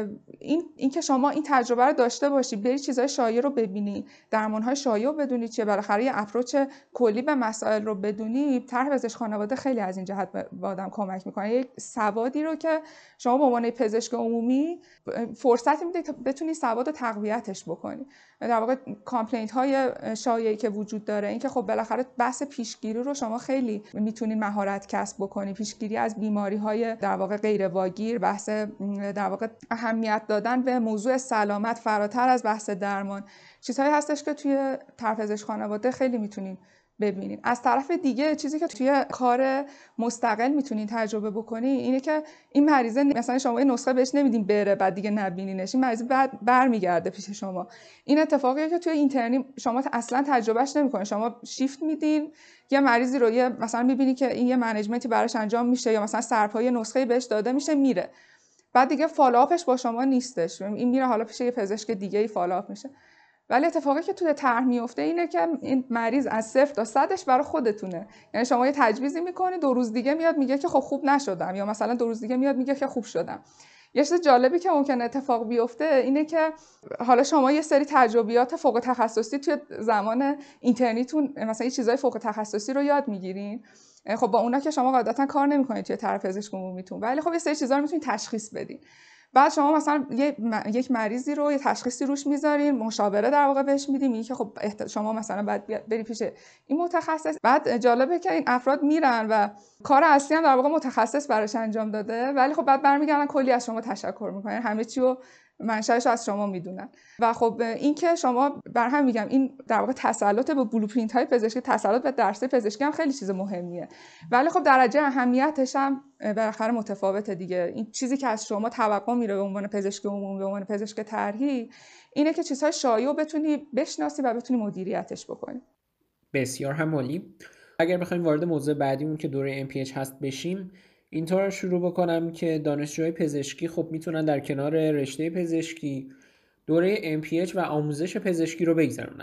[SPEAKER 2] این اینکه شما این تجربه رو داشته باشی، بری چیزای شایع رو ببینی، درمان‌های شایع رو بدونی چیه، بالاخره یه اپروچ کلی به مسائل رو بدونی، طرح پزشک خانواده خیلی از این جهت به آدم کمک میکنه. یک سوادی رو که شما به عنوان پزشک عمومی فرصتی میده که بتونی سواد رو تقویتش بکنی. در واقع کامپلینت های شایعی که وجود داره، این که خب بالاخره بحث پیشگیری رو شما خیلی میتونین مهارت کسب بکنی، پیشگیری از بیماری های در واقع غیر واگیر، بحث در واقع اهمیت دادن به موضوع سلامت فراتر از بحث درمان، چیزهایی هستش که توی طرح پزشک خانواده خیلی میتونین ببینین. از طرف دیگه چیزی که توی کار مستقل میتونین تجربه بکنین اینه که این مریضه مثلا شما یه نسخه بهش نمیدین بره بعد دیگه نبینینش، این مریضه بعد برمیگرده پیش شما. این اتفاقیه که توی اینترنی شما اصلا تجربهش نمیکنین. شما شیفت میدین یه مریضی رو، یه مثلا میبینی که این یه منیجمنتی براش انجام میشه یا مثلا سرپای نسخه بهش داده میشه میره، بعد دیگه فالوآپش با شما نیستش، این میره حالا پیش یه پزشک دیگه‌ای فالوآپ میشه. ولی اتفاقی که توی طرح میفته اینه که این مریض از صفر تا صدش برای خودتونه. یعنی شما یه تجویزی میکنی، دو روز دیگه میاد میگه که خب خوب نشدم، یا مثلا دو روز دیگه میاد میگه که خوب شدم. یه چیز جالبی که ممکنه اتفاق بیفته اینه که حالا شما یه سری تجربیات فوق تخصصی توی زمان اینترنتتون مثلا یه چیزای فوق تخصصی رو یاد میگیرین، خب با اونا که شما قاعدتا کار نمیکنید توی طرح پزشک عمومیتون، ولی خب یه سری چیزا رو میتونید تشخیص بدین. بعد شما مثلا یک مریضی رو یه تشخیصی روش میذارین، مشاوره در واقع بهش میدیم، این که خب شما مثلا بعد بری پیش این متخصص. بعد جالبه که این افراد میرن و کار اصلی هم در واقع متخصص براش انجام داده، ولی خب بعد برمیگردن کلی از شما تشکر میکنن، همه چی رو منشأش از شما میدونن. و خب این که شما بر هم میگم این در واقع تسلط به بلوپرینت های پزشکی، تسلط به درس پزشکی هم خیلی چیز مهمیه، ولی خب درجه اهمیتش هم بالاخره متفاوته دیگه. این چیزی که از شما توقع میره به عنوان پزشک عمومی، به عنوان پزشک طرحی، اینه که چیزهای شایع بتونی بشناسی و بتونی مدیریتش بکنی.
[SPEAKER 1] بسیار هم عالی. اگر بخوایم وارد موضوع بعدیمون که دوره ام پی اچ هست بشیم، اینطور شروع بکنم که دانشجوهای پزشکی خب میتونن در کنار رشته پزشکی دوره ام پی اچ و آموزش پزشکی رو بگذرونن.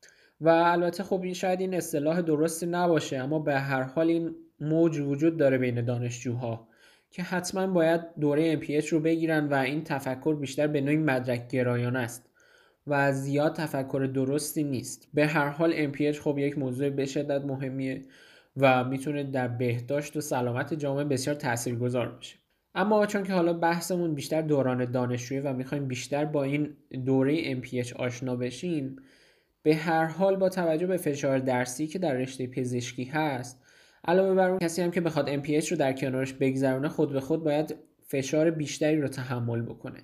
[SPEAKER 1] و البته خب شاید این اصطلاح درستی نباشه، اما به هر حال این موج وجود داره بین دانشجوها که حتما باید دوره ام پی اچ رو بگیرن و این تفکر بیشتر به نوعی مدرک گرایانه است و زیاد تفکر درستی نیست. به هر حال ام پی اچ خب یک موضوع به شدت مهمیه و میتونه در بهداشت و سلامت جامعه بسیار تاثیرگذار باشه. اما چون که حالا بحثمون بیشتر دوران دانشجویی و میخوایم بیشتر با این دوره ام پی اچ آشنا بشیم، به هر حال با توجه به فشار درسی که در رشته پزشکی هست، علاوه بر اون کسی هم که بخواد ام پی اچ رو در کنارش بگذرونه، خود به خود باید فشار بیشتری رو تحمل بکنه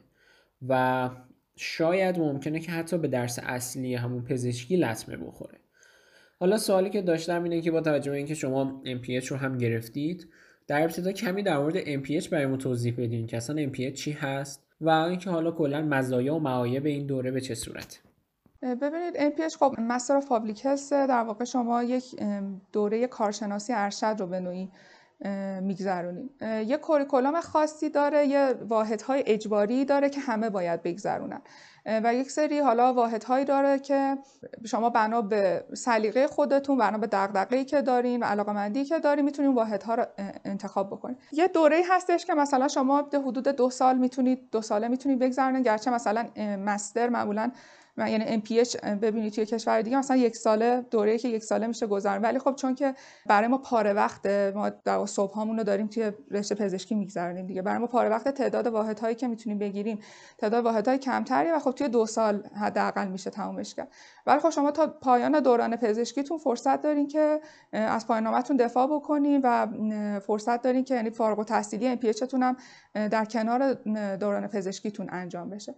[SPEAKER 1] و شاید ممکنه که حتی به درس اصلی همون پزشکی لطمه بخوره. حالا سوالی که داشتم اینه که با توجه به اینکه شما ام پی اچ رو هم گرفتید، در ابتدا کمی در مورد ام پی اچ برامون توضیح بدین که اصلا ام پی اچ چی هست و اینکه حالا کلا مزایا و معایب این دوره به چه صورته.
[SPEAKER 2] ببینید ام پی اچ خب مستر آف پابلیک هلت، در واقع شما یک دوره کارشناسی ارشد رو به نوعی میگذرونید. یه کوریکولوم خاصی داره، یه واحدهای اجباری داره که همه باید بگذرونن و یک سری حالا واحدهایی داره که شما بنا به سلیقه خودتون، بنا به دغدغه‌ای که دارین و علاقه‌مندی که دارین میتونین واحدها رو انتخاب بکنید. یه دوره‌ای هستش که مثلا شما به حدود دو سال میتونید دو ساله میتونید بگذرونید، گرچه مثلا مستر معمولاً یعنی ام پی اچ ببینید توی کشور دیگه مثلا یک ساله دوره‌ای که یک ساله میشه گذرون، ولی خب چون که برای ما پاره وقته، ما در صبحامون رو داریم توی رشته پزشکی میگذرونیم دیگه، برای ما پاره وقت تعداد واحدهایی که میتونیم بگیریم تعداد واحدهای کمتریه و خب توی دو سال حداقل میشه تمومش کرد. ولی خب شما تا پایان دوران پزشکیتون فرصت دارین که از پایان نامه‌تون دفاع بکنین و فرصت دارین که یعنی فارغ التحصیلی ام پی اچ تون هم در کنار دوران پزشکیتون انجام بشه.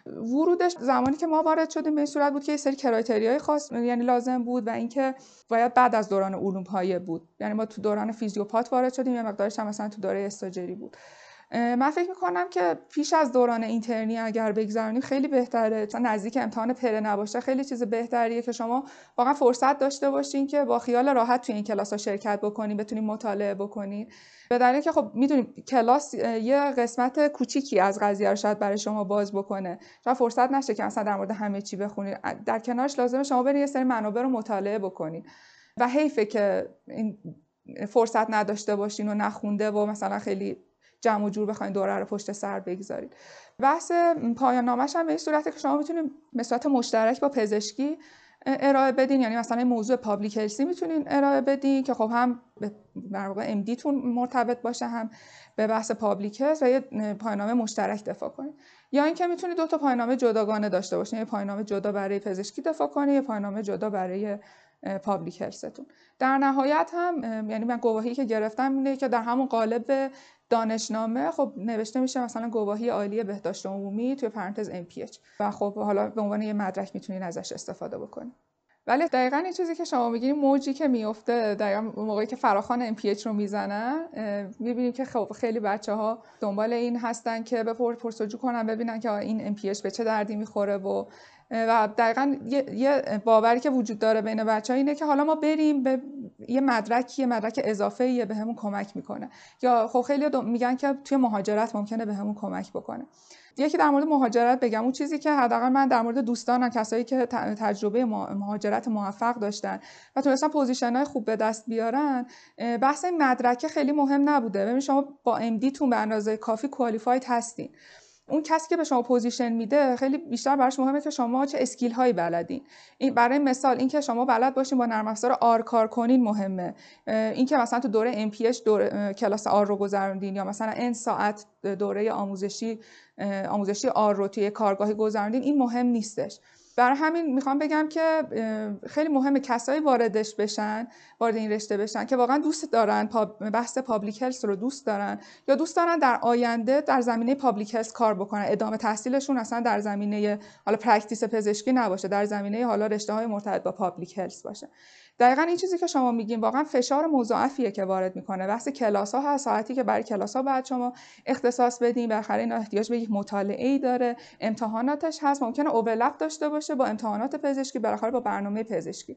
[SPEAKER 2] ورودش زمانی که ما وارد شدیم به این صورت بود که یه سری کرایتریای خاص یعنی لازم بود و اینکه باید بعد از دوران علوم پایه بود. یعنی ما تو دوران فیزیوپات وارد شدیم، یه مقدارش هم مثلا تو دوره استاجری بود. من فکر میکنم که پیش از دوران اینترنی اگر بگذرونیم خیلی بهتره، چون نزدیک امتحان پره نباشه خیلی چیز بهتریه که شما واقعا فرصت داشته باشین که با خیال راحت توی این کلاس‌ها شرکت بکنین، بتونین مطالعه بکنین. به دلیلی که خب میدونیم کلاس یه قسمت کوچیکی از قضیه رو شاید برای شما باز بکنه، شاید فرصت نشه که مثلا در مورد همه چی بخونید، در کنارش لازمه شما برین یه سری منابع رو مطالعه بکنین و حیفه که این فرصت نداشته باشین و نخونده و مثلا خیلی جمع و جور بخواین دوره رو پشت سر بگذارید. بحث پایان نامه‌ش هم به این صورته که شما میتونید به صورت مشترک با پزشکی ارائه بدین، یعنی مثلا موضوع پابلیک هلسی میتونین ارائه بدین که خب هم در واقع ام دی تون مرتبط باشه، هم به بحث پابلیک هلس و یه پایان نامه مشترک دفاع کنین. یا اینکه میتونید دو تا پایان نامه جداگانه داشته باشین، یه پایان نامه جدا برای پزشکی دفاع کنین، یه پایان نامه جدا برای پابلیک هلستون. در نهایت هم یعنی من گواهی که گرفتم اینه که در همون قالب دانشنامه خب نوشته میشه مثلا گواهی عالی بهداشت عمومی توی پرانتز ام پی اچ و خب حالا به عنوان یه مدرک میتونین ازش استفاده بکنین. ولی دقیقاً این چیزی که شما میگین موجی که میفته دقیقاً موقعی که فراخوان ام پی اچ رو میزنن، میبینیم که خب خیلی بچه‌ها دنبال این هستن که بپرس پرسجو کنن ببینن که این ام پی اچ به چه دردی میخوره و و دقیقاً یه, یه باوری که وجود داره بین بچه‌ها اینه که حالا ما بریم به یه مدرکی یه مدرک اضافه‌ای بهمون کمک میکنه، یا خب خیلی میگن که توی مهاجرت ممکنه بهمون کمک بکنه. یکی در مورد مهاجرت بگم، اون چیزی که حداقل من در مورد دوستانم کسایی که تجربه مهاجرت موفق داشتن و تونستن پوزیشن‌های خوب به دست بیارن، بحث این مدرک خیلی مهم نبوده. ببین شما با ام دی تون به اندازه کافی کوالیفاید هستین. اون کسی که به شما پوزیشن میده خیلی بیشتر براش مهمه که شما چه اسکیل هایی بلدین. این برای مثال این که شما بلد باشین با نرم افزار آر کار کنین مهمه. این که مثلا تو دوره ام پی اچ دوره کلاس آر رو گذروندین یا مثلا ان ساعت دوره آموزشی آموزشی آر رو توی کارگاهی گذروندین، این مهم نیستش. برای همین میخوام بگم که خیلی مهمه کسایی واردش بشن، وارد این رشته بشن که واقعا دوست دارن بحث پابلیک هلس رو دوست دارن یا دوست دارن در آینده در زمینه پابلیک هلس کار بکنن، ادامه تحصیلشون اصلا در زمینه حالا پرکتیس پزشکی نباشه، در زمینه حالا رشته‌های مرتبط با پابلیک هلس باشه. دقیقاً این چیزی که شما میگین واقعا فشار مضاعفیه که وارد میکنه. بحث کلاس‌ها هست، ساعتی که برای کلاس‌ها باید شما اختصاص بدین، بالاخره این احتیاج به یک مطالعه‌ای داره، امتحاناتش هست، ممکنه اوورلپ داشته باشه با امتحانات پزشکی، بالاخره با برنامه پزشکی.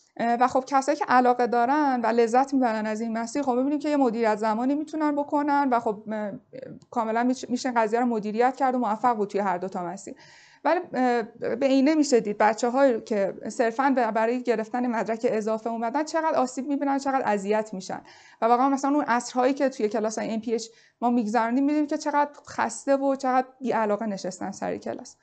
[SPEAKER 2] و خب کسایی که علاقه دارن و لذت میبرن از این مسیر، خب ببینیم که یه مدیریت زمانی میتونن بکنن و خب کاملا میشه قضیه رو مدیریت کرد و موفق بود توی هر دو تا مسیر. ولی به اینه میشه دید بچه‌هایی که صرفاً برای گرفتن مدرک اضافه اومدن چقدر آسیب میبینن، چقدر اذیت میشن و واقعا مثلا اون عصرهایی که توی کلاس ام پی اچ ما میگذرونیم میبینیم که چقدر خسته و چقدر بی‌علاقه نشستن سر کلاس.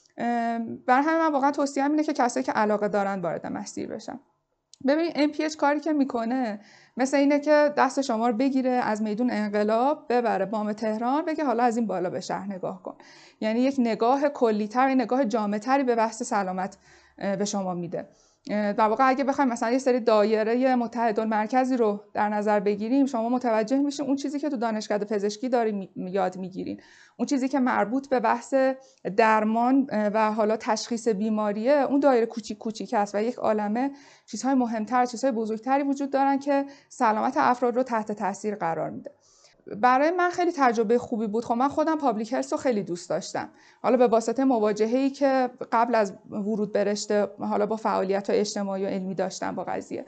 [SPEAKER 2] برای همین من واقعا توصیه‌ام اینه که کسایی که علاقه دارن وارد مسیر بشن. ببین ام پی اچ کاری که میکنه مثل اینه که دست شما رو بگیره از میدون انقلاب ببره بام تهران، بگه حالا از این بالا به شهر نگاه کن. یعنی یک نگاه کلی‌تر، یک نگاه جامع‌تری به بحث سلامت به شما میده. در واقع اگه بخوایم مثلا یه سری دایره متحدالمرکزی رو در نظر بگیریم، شما متوجه میشین اون چیزی که تو دانشکده پزشکی دارین یاد میگیرین، اون چیزی که مربوط به بحث درمان و حالا تشخیص بیماریه، اون دایره کوچیک کوچیک است و یک عالمه چیزهای مهمتر، چیزهای بزرگتری وجود دارن که سلامت افراد رو تحت تاثیر قرار میده. برای من خیلی تجربه خوبی بود. خب من خودم پابلیک هلس رو خیلی دوست داشتم، حالا به واسطه مواجهه‌ای که قبل از ورود به رشته حالا با فعالیت‌های اجتماعی و علمی داشتم با قضیه.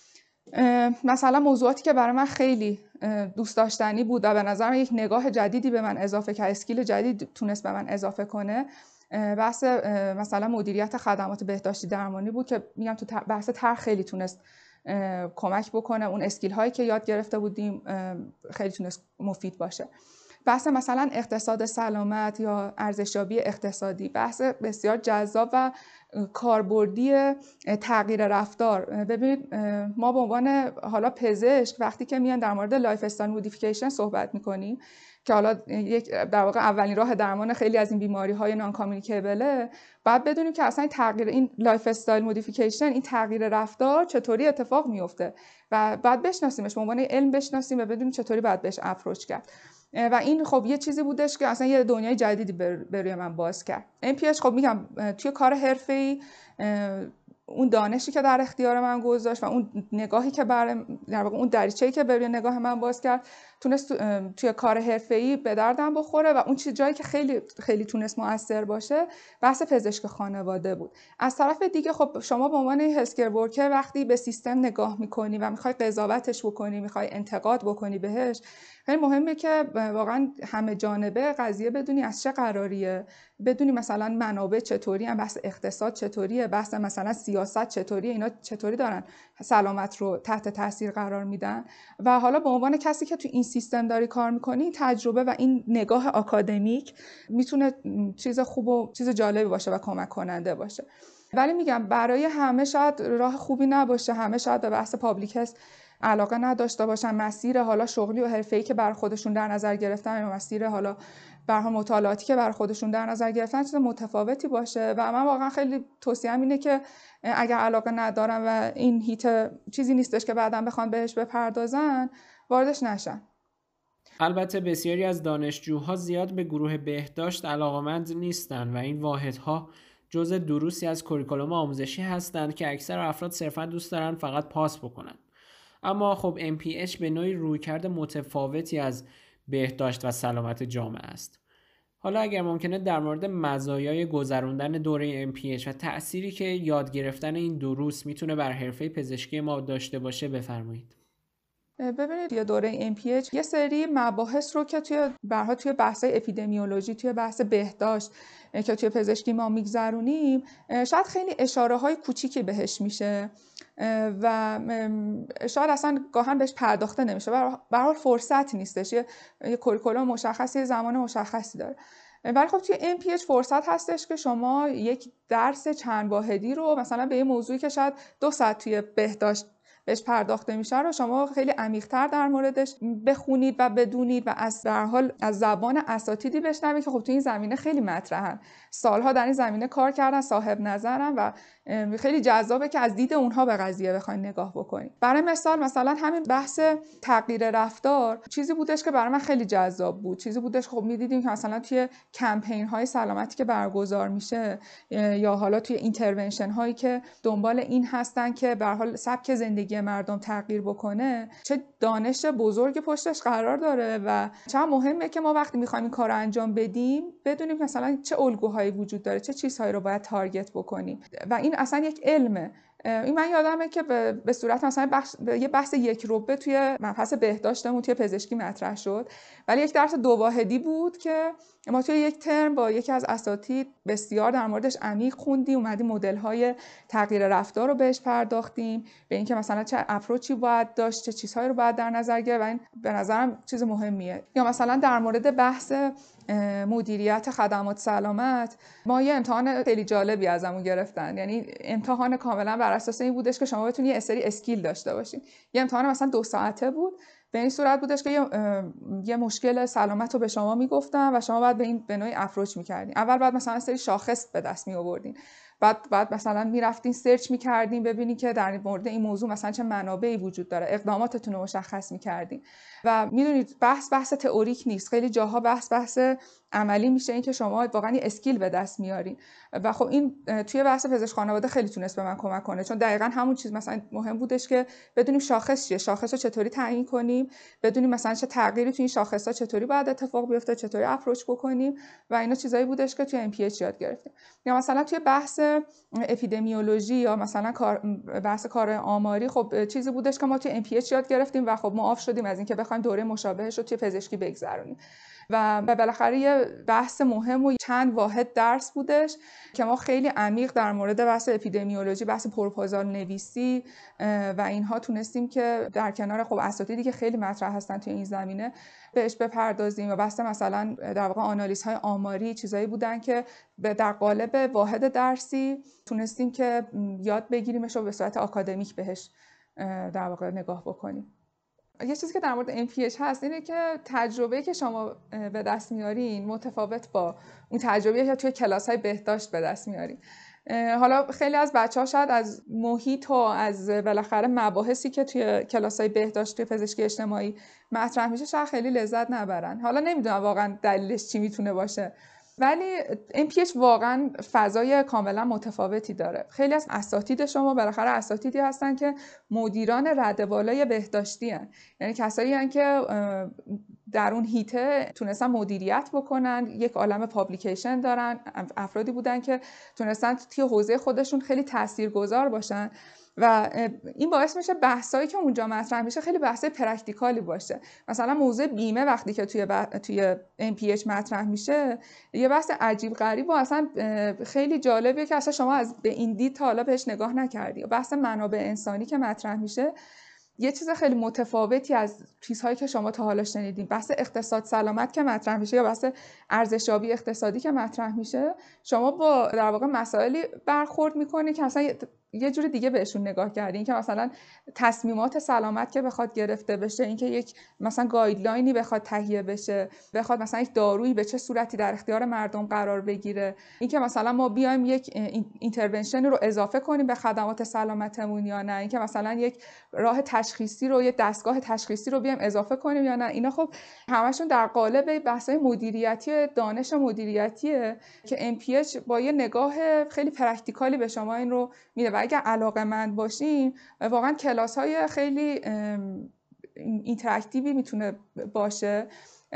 [SPEAKER 2] مثلا موضوعاتی که برای من خیلی دوست داشتنی بود و به نظرم یک نگاه جدیدی به من اضافه کرد، اسکیل جدید تونست به من اضافه کنه، بحث مثلا مدیریت خدمات بهداشتی درمانی بود که میگم تو بحث طرح خیلی تونست کمک بکنه، اون اسکیل هایی که یاد گرفته بودیم خیلی تونست مفید باشه. بحث مثلا اقتصاد سلامت یا ارزشیابی اقتصادی، بحث بسیار جذاب و کاربردی تغییر رفتار. ببینید ما به عنوان حالا پزشک وقتی که میان در مورد لایف استایل مودیفیکیشن صحبت میکنیم که حالا یک در واقع اولین راه درمان خیلی از این بیماری‌های نان کامیونیکیبله، باید بدونیم که اصلا این تغییر این لایف استایل مودیفیکیشن، این تغییر رفتار چطوری اتفاق میفته و بعد بشناسیمش، به عنوان علم بشناسیم و بدونیم چطوری باید بهش اپروچ کرد. و این خب یه چیزی بودش که اصلا یه دنیای جدیدی بر روی من باز کرد. ام پی اچ خب میگم توی کار حرفه‌ای اون دانشی که در اختیار من گذاشت و اون نگاهی که بر در واقع اون دریچه‌ای که بر روی نگاه من باز کرد تونست توی کار حرفه‌ای به دردم بخوره و اون چیز جایی که خیلی خیلی تونست مؤثر باشه بحث پزشک خانواده بود. از طرف دیگه خب شما به عنوان هلسکر ورکر وقتی به سیستم نگاه می‌کنی و می‌خوای قضاوتش بکنی، می‌خوای انتقاد بکنی بهش، خیلی مهمه که واقعا همه جانبه قضیه بدونی از چه قراریه، بدونی مثلا منابع چطوری هم، بحث اقتصاد چطوریه، بحث مثلا سیاست چطوریه، اینا چطوری دارن سلامت رو تحت تاثیر قرار میدن. و حالا به عنوان کسی که تو این سیستم داری کار میکنی، تجربه و این نگاه آکادمیک میتونه چیز خوب و چیز جالبی باشه و کمک کننده باشه. ولی میگم برای همه شاید راه خوبی نباشه، همه شاید به بحث پابلیک هست علاقه نداشته باشن، مسیر حالا شغلی و حرفه‌ای که بر خودشون در نظر گرفتن یا مسیر حالا به هر حال مطالعاتی که بر خودشون در نظر گرفتن چیز متفاوتی باشه. و من واقعا خیلی توصیه‌ام اینه که اگر علاقه ندارن و این هیت چیزی نیستش که بعداً بخوان بهش بپردازن، واردش نشن.
[SPEAKER 1] البته بسیاری از دانشجوها زیاد به گروه بهداشت علاقه‌مند نیستن و این واحدها جزء دروسی از کوریکولوم آموزشی هستند که اکثر افراد صرفاً دوست دارن فقط پاس بکنن. اما خب ام پی اچ به نوعی رویکرد متفاوتی از بهداشت و سلامت جامعه است. حالا اگر ممکنه در مورد مزایای گذروندن دوره ام پی اچ و تأثیری که یاد گرفتن این دروس میتونه بر حرفه پزشکی ما داشته باشه بفرمایید.
[SPEAKER 2] ببینید یه دوره ام پی اچ یه سری مباحث رو که توی برها توی بحث‌های اپیدمیولوژی، توی بحث بهداشت که توی پزشکی ما میگذرونیم، شاید خیلی اشاره‌های کوچیکی بهش میشه و شاید اصلا گاهن بهش پرداخته نمیشه. به هر حال فرصت نیستش، یه کوریکولوم مشخصی، زمان مشخصی داره. ولی خب توی ام پی اچ فرصت هستش که شما یک درس چند واحدی رو مثلا به یه موضوعی که شاید دو ساعت توی بهداشت بهش پرداخته میشه رو شما خیلی عمیق‌تر در موردش بخونید و بدونید و از در حال از زبان اساتیدی بشنوید که خب تو این زمینه خیلی مطرحن، سالها در این زمینه کار کردن، صاحب نظرن و خیلی جذابه که از دید اونها به قضیه بخواید نگاه بکنید. برای مثال مثلا همین بحث تغییر رفتار چیزی بودش که برای من خیلی جذاب بود، چیزی بودش خب می‌دیدیم که مثلا توی کمپین های سلامتی که برگزار میشه یا حالا توی اینترونشن هایی که دنبال این هستن که به هر حال سبک زندگی مردم تغییر بکنه، چه دانش بزرگی پشتش قرار داره و چه مهمه که ما وقتی می‌خوایم این کارو انجام بدیم بدونیم مثلا چه الگوهایی وجود داره، چه چیزهایی رو باید تارگت بکنیم و این اصلا یک علمه. این من یادمه که به صورت مثلا بخش یه بحث یک ربع توی مبحث بهداشتمون توی پزشکی مطرح شد، ولی یک درس دو واحدی بود که ما توی یک ترم با یکی از اساتید بسیار در موردش عمیق خوندیم، اومدیم مدل‌های تغییر رفتار رو بهش پرداختیم، به اینکه مثلا چه اپروچی باید داشت، چه چیزهایی رو باید در نظر گرفت و این به نظرم چیز مهمیه. یا مثلا در مورد بحث مدیریت خدمات سلامت ما یه امتحان خیلی جالبی ازمون گرفتن، یعنی امتحان کاملا بر اساس این بودش که شما بتونی یه سری اسکیل داشته باشین. یه امتحان مثلا دو ساعته بود، به این صورت بودش که یه, یه مشکل سلامت رو به شما میگفتن و شما باید به این به نوعی اپروچ میکردین. اول بعد مثلا سری شاخص به دست می آوردین، بعد بعد مثلا میرفتین سرچ میکردین ببینین که در مورد این موضوع مثلا چه منابعی وجود داره، اقداماتتون رو مشخص میکردین. و میدونید بحث بحث تئوریک نیست، خیلی جاها بحث بحث عملی میشه، این که شما واقعا اسکیل به دست میارین و خب این توی بحث پزشک خانواده خیلی تونست به من کمک کنه، چون دقیقاً همون چیز مثلا مهم بودش که بدونیم شاخص چیه، شاخص رو چطوری تعیین کنیم، بدونیم مثلا چه تغییری توی این شاخص‌ها چطوری باید اتفاق بیفته، چطوری اپروچ بکنیم و اینا چیزایی بودش که توی ام پی اچ یاد گرفتیم. یا مثلا توی بحث اپیدمیولوژی یا مثلا کار بحث کار آماری خب چیزی بودش که ما توی ام پی اچ یاد گرفتیم و خب معاف شدیم از اینکه بخوایم دوره مشابهش رو توی پزشکی بگذرونیم. و بالاخره یه بحث مهم و چند واحد درس بودش که ما خیلی عمیق در مورد بحث اپیدمیولوژی، بحث پروپوزال نویسی و اینها تونستیم که در کنار خب اساتیدی که خیلی مطرح هستن توی این زمینه بهش بپردازیم. و بحث مثلا در واقع آنالیزهای آماری چیزایی بودن که در قالب واحد درسی تونستیم که یاد بگیریمش و به صورت آکادمیک بهش در واقع نگاه بکنیم. یه چیزی که در مورد ام پی اچ هست اینه که تجربه‌ای که شما به دست میارین متفاوت با اون تجربه‌ای که توی کلاس‌های بهداشت به دست میارین. حالا خیلی از بچه‌ها شاید از محیط و از بالاخره مباحثی که توی کلاس‌های بهداشت توی پزشکی اجتماعی مطرح میشه شاید خیلی لذت نبرن. حالا نمیدونم واقعا دلیلش چی میتونه باشه، ولی ام پی اچ واقعا فضای کاملا متفاوتی داره. خیلی از اساتید شما بالاخره اساتیدی هستن که مدیران رده بالای بهداشتی هستن، یعنی کسایی هستن که در اون هیته تونستن مدیریت بکنن، یک عالم پابلیکیشن دارن، افرادی بودن که تونستن توی حوزه خودشون خیلی تاثیرگذار باشن و این باعث میشه بحثایی که اونجا مطرح میشه خیلی بحث پرکتیکالی باشه. مثلا موضوع بیمه وقتی که توی ب... توی ام پی اچ مطرح میشه یه بحث عجیب غریب و اصلا خیلی جالبیه که اصلا شما از به این دید تا حالا بهش نگاه نکردی. بحث منابع انسانی که مطرح میشه یه چیز خیلی متفاوتی از چیزهایی که شما تا حالا شنیدین. بحث اقتصاد سلامت که مطرح میشه یا بحث ارزشیابی اقتصادی که مطرح میشه، شما با در واقع مسائلی برخورد میکنی که اصلا یه جور دیگه بهشون نگاه کردین، که مثلا تصمیمات سلامت که بخواد گرفته بشه، اینکه یک مثلا گایدلاینی بخواد تهیه بشه، بخواد مثلا یک دارویی به چه صورتی در اختیار مردم قرار بگیره، اینکه مثلا ما بیایم یک اینترونشن رو اضافه کنیم به خدمات سلامتمون یا نه، اینکه مثلا یک راه تشخیصی رو، یک دستگاه تشخیصی رو بیایم اضافه کنیم یا نه. اینا خب همشون در قالب بحث‌های مدیریتی، دانش مدیریتیه که ام پی اچ با یه نگاه خیلی پرکتیکالی به شما این رو میده. و اگر علاقه‌مند باشین واقعا کلاس‌های خیلی اینتراکتیوی میتونه باشه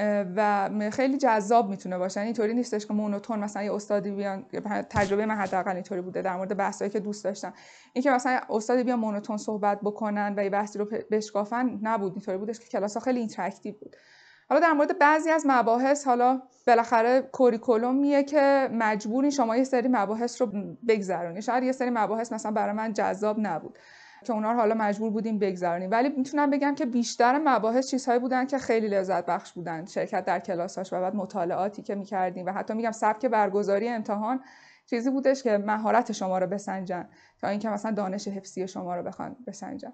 [SPEAKER 2] و خیلی جذاب میتونه باشه. اینطوری نیستش که مونوتون مثلا یه استادی بیان، تجربه من حداقل اینطوری بوده در مورد بحثایی که دوست داشتم، اینکه مثلا استادی بیان مونوتون صحبت بکنن و یه بحثی رو بشکافن، نبود. اینطوری بودش که کلاس‌ها خیلی اینتراکتیو بود. حالا در مورد بعضی از مباحث، حالا بالاخره کوریکولومیه که مجبورین شما یه سری مباحث رو بگذرونید. شاید یه سری مباحث مثلا برای من جذاب نبود که اونا رو حالا مجبور بودیم بگذرونیم، ولی میتونم بگم که بیشتر مباحث چیزهایی بودن که خیلی لذت بخش بودن. شرکت در کلاساش و بعد مطالعاتی که می‌کردیم و حتی میگم سبک برگزاری امتحان چیزی بودش که مهارت شما رو بسنجن تا اینکه مثلا دانش حفظی شما رو بخوان بسنجن.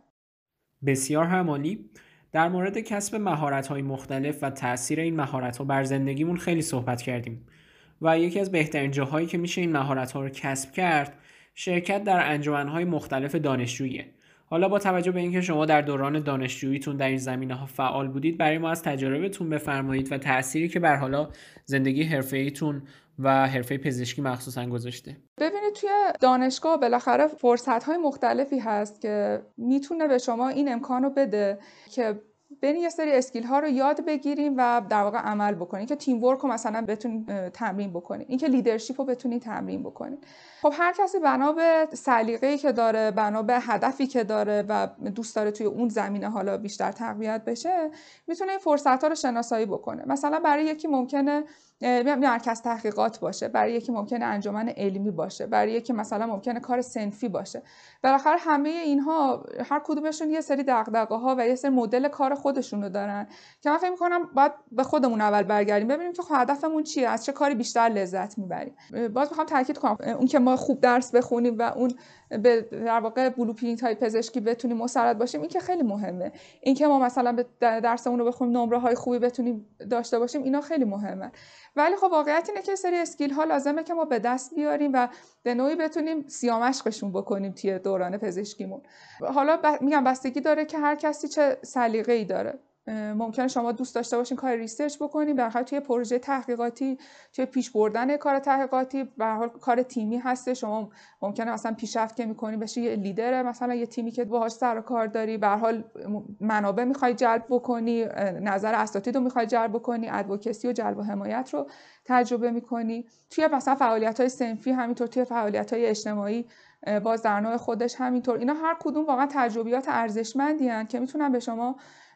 [SPEAKER 1] بسیار همالی. در مورد کسب مهارت‌های مختلف و تأثیر این مهارت‌ها بر زندگیمون خیلی صحبت کردیم و یکی از بهترین جاهایی که میشه این مهارت‌ها رو کسب کرد شرکت در انجمن‌های مختلف دانشجوییه. حالا با توجه به اینکه شما در دوران دانشجوییتون در این زمینه‌ها فعال بودید، برای ما از تجربتون بفرمایید و تأثیری که بر حالا زندگی حرفه‌ایتون و حرفه پزشکی مخصوصاً گذاشته.
[SPEAKER 2] ببینید توی دانشگاه بالاخره فرصت‌های مختلفی هست که میتونه به شما این امکانو بده که برین یه سری اسکیل ها رو یاد بگیریم و در واقع عمل بکنین، که تیم ورک رو مثلا بتونین تمرین بکنین، اینکه لیدرشپ رو بتونین تمرین بکنین. خب هر کسی بنا به سلیقه‌ای که داره، بنا به هدفی که داره و دوست داره توی اون زمینه حالا بیشتر تقویت بشه، میتونه این فرصت‌ها رو شناسایی بکنه. مثلا برای یکی ممکنه مرکز تحقیقات باشه، برای یکی ممکنه انجمن علمی باشه، برای یکی مثلا ممکنه کار صنفی باشه. بالاخره همه اینها هر کدومشون یه سری دغدغه‌ها و یه سری مدل کار خودشونو دارن که من فکر می‌کنم باید به خودمون اول برگردیم ببینیم که خب هدفمون چیه، از چه کاری بیشتر لذت می‌بریم. باز می‌خوام تاکید کنم اون که ما خوب درس بخونیم و اون به در واقع بلوپرینت‌های پزشکی بتونیم مسرد باشیم، این که خیلی مهمه. این که ما مثلا به درسمون رو بخونیم نمره‌های خوبی بتونیم داشته باشیم، اینا خیلی مهمه. ولی خب واقعیت اینه که سری اسکیل ها لازمه که ما به دست بیاریم و به نوعی بتونیم سیامشقشون بکنیم توی دوران پزشکیمون. حالا ب... میگم بستگی داره که هر کسی چه سلیقه‌ای داره. ممکنه شما دوست داشته باشین کار ریسرچ بکنین، به هر حال توی پروژه تحقیقاتی، توی پیش بردن کار تحقیقاتی به هر حال کار تیمی هست. شما ممکنه مثلا پیشرفت که می‌کنی بشی یه لیدر مثلا یه تیمی که باهاش سر و کار داری، به هر حال منابع می‌خوای جلب بکنی، نظر اساتید رو می‌خوای جلب بکنی، ادوکسی و جلب و حمایت رو تجربه می‌کنی. توی مثلا فعالیت‌های صنفی همینطور، توی فعالیت‌های اجتماعی باز در نوع خودش همینطور. اینا هر کدوم واقعا تجربیات ارزشمندی ان که میتونن به شما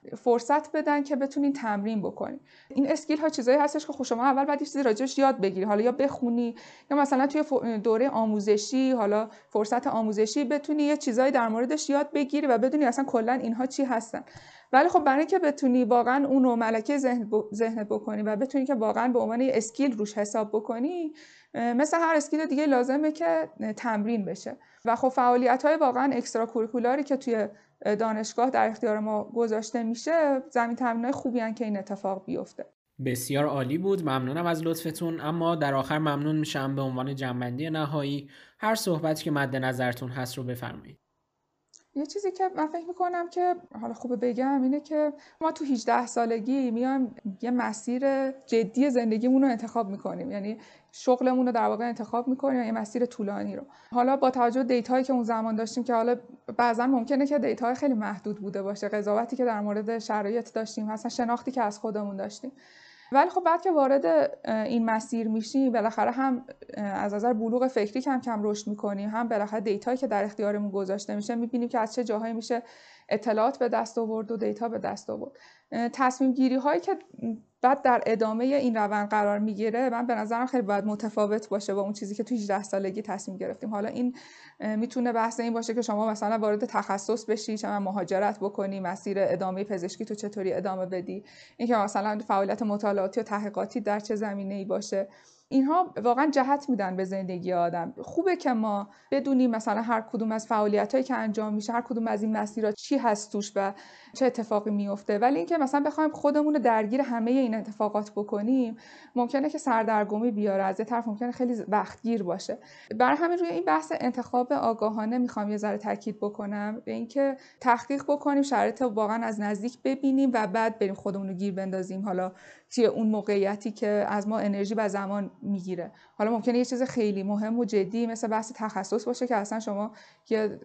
[SPEAKER 2] فرصت بدن که بتونین تمرین بکنین. این اسکیل ها چیزایی هستش که خب شما اول باید چیزی راجعش یاد بگیری، حالا یا بخونی یا مثلا توی دوره آموزشی، حالا فرصت آموزشی بتونی یه چیزایی در موردش یاد بگیری و بدونی اصلا کلا اینها چی هستن. ولی خب برای اینکه بتونی واقعا اون رو ملکه ذهن ذهنت بکنی و بتونی که واقعا به عنوان اسکیل روش حساب بکنی، مثل هر اسکیل دیگه لازمه که تمرین بشه. و خب فعالیت‌های واقعا اکسترا کوریکولاری که توی دانشگاه در اختیار ما گذاشته میشه، زمین تمرینای خوبی هن که این اتفاق بیفته.
[SPEAKER 1] بسیار عالی بود، ممنونم از لطفتون. اما در آخر ممنون میشم به عنوان جمع‌بندی نهایی هر صحبتی که مد نظرتون هست رو بفرمایید.
[SPEAKER 2] یه چیزی که من فکر میکنم که حالا خوبه بگم اینه که ما تو هجده سالگی میایم یه مسیر جدی زندگیمون رو انتخاب میکنیم، یعنی شغلمون رو در واقع انتخاب میکنیم، یه مسیر طولانی رو. حالا با توجه به دیتایی که اون زمان داشتیم که حالا بعضا ممکنه که دیتاهای خیلی محدود بوده باشه، قضاوتی که در مورد شرایط داشتیم، مثلا شناختی که از خودمون داشتیم، ولی خب بعد که وارد این مسیر میشیم بالاخره هم از نظر بلوغ فکری کم کم رشد میکنیم، هم بالاخره دیتایی که در اختیارمون گذاشته میشه میبینیم که از چه جاهایی میشه اطلاعات به دست آورد و دیتا به دست آورد. تصمیم گیری هایی که بعد در ادامه این روند قرار میگیره من به نظرم خیلی باید متفاوت باشه با اون چیزی که تو هجده سالگی تصمیم گرفتیم. حالا این میتونه بحث این باشه که شما مثلا وارد تخصص بشی، چه مهاجرت بکنی، مسیر ادامه پزشکی تو چطوری ادامه بدی، اینکه مثلا فعالیت مطالعاتی و تحقیقاتی در چه زمینه‌ای باشه. اینها واقعا جهت میدن به زندگی آدم. خوبه که ما بدونیم مثلا هر کدوم از فعالیتایی که انجام میشه، هر کدوم از این مسیرها چی هست توش و چه اتفاقی میفته، ولی اینکه مثلا بخوایم خودمون رو درگیر همه این اتفاقات بکنیم ممکنه که سردرگمی بیاره، از یه طرف ممکنه خیلی وقتگیر باشه. برای همین روی این بحث انتخاب آگاهانه میخوام یه ذره تاکید بکنم، به اینکه تحقیق بکنیم، شرایط رو واقعا از نزدیک ببینیم و بعد بریم خودمون رو گیر بندازیم حالا توی اون موقعیتی که از ما انرژی و زمان میگیره. حالا ممکنه یه چیز خیلی مهم و جدی مثل بحث تخصص باشه که اصلا شما یه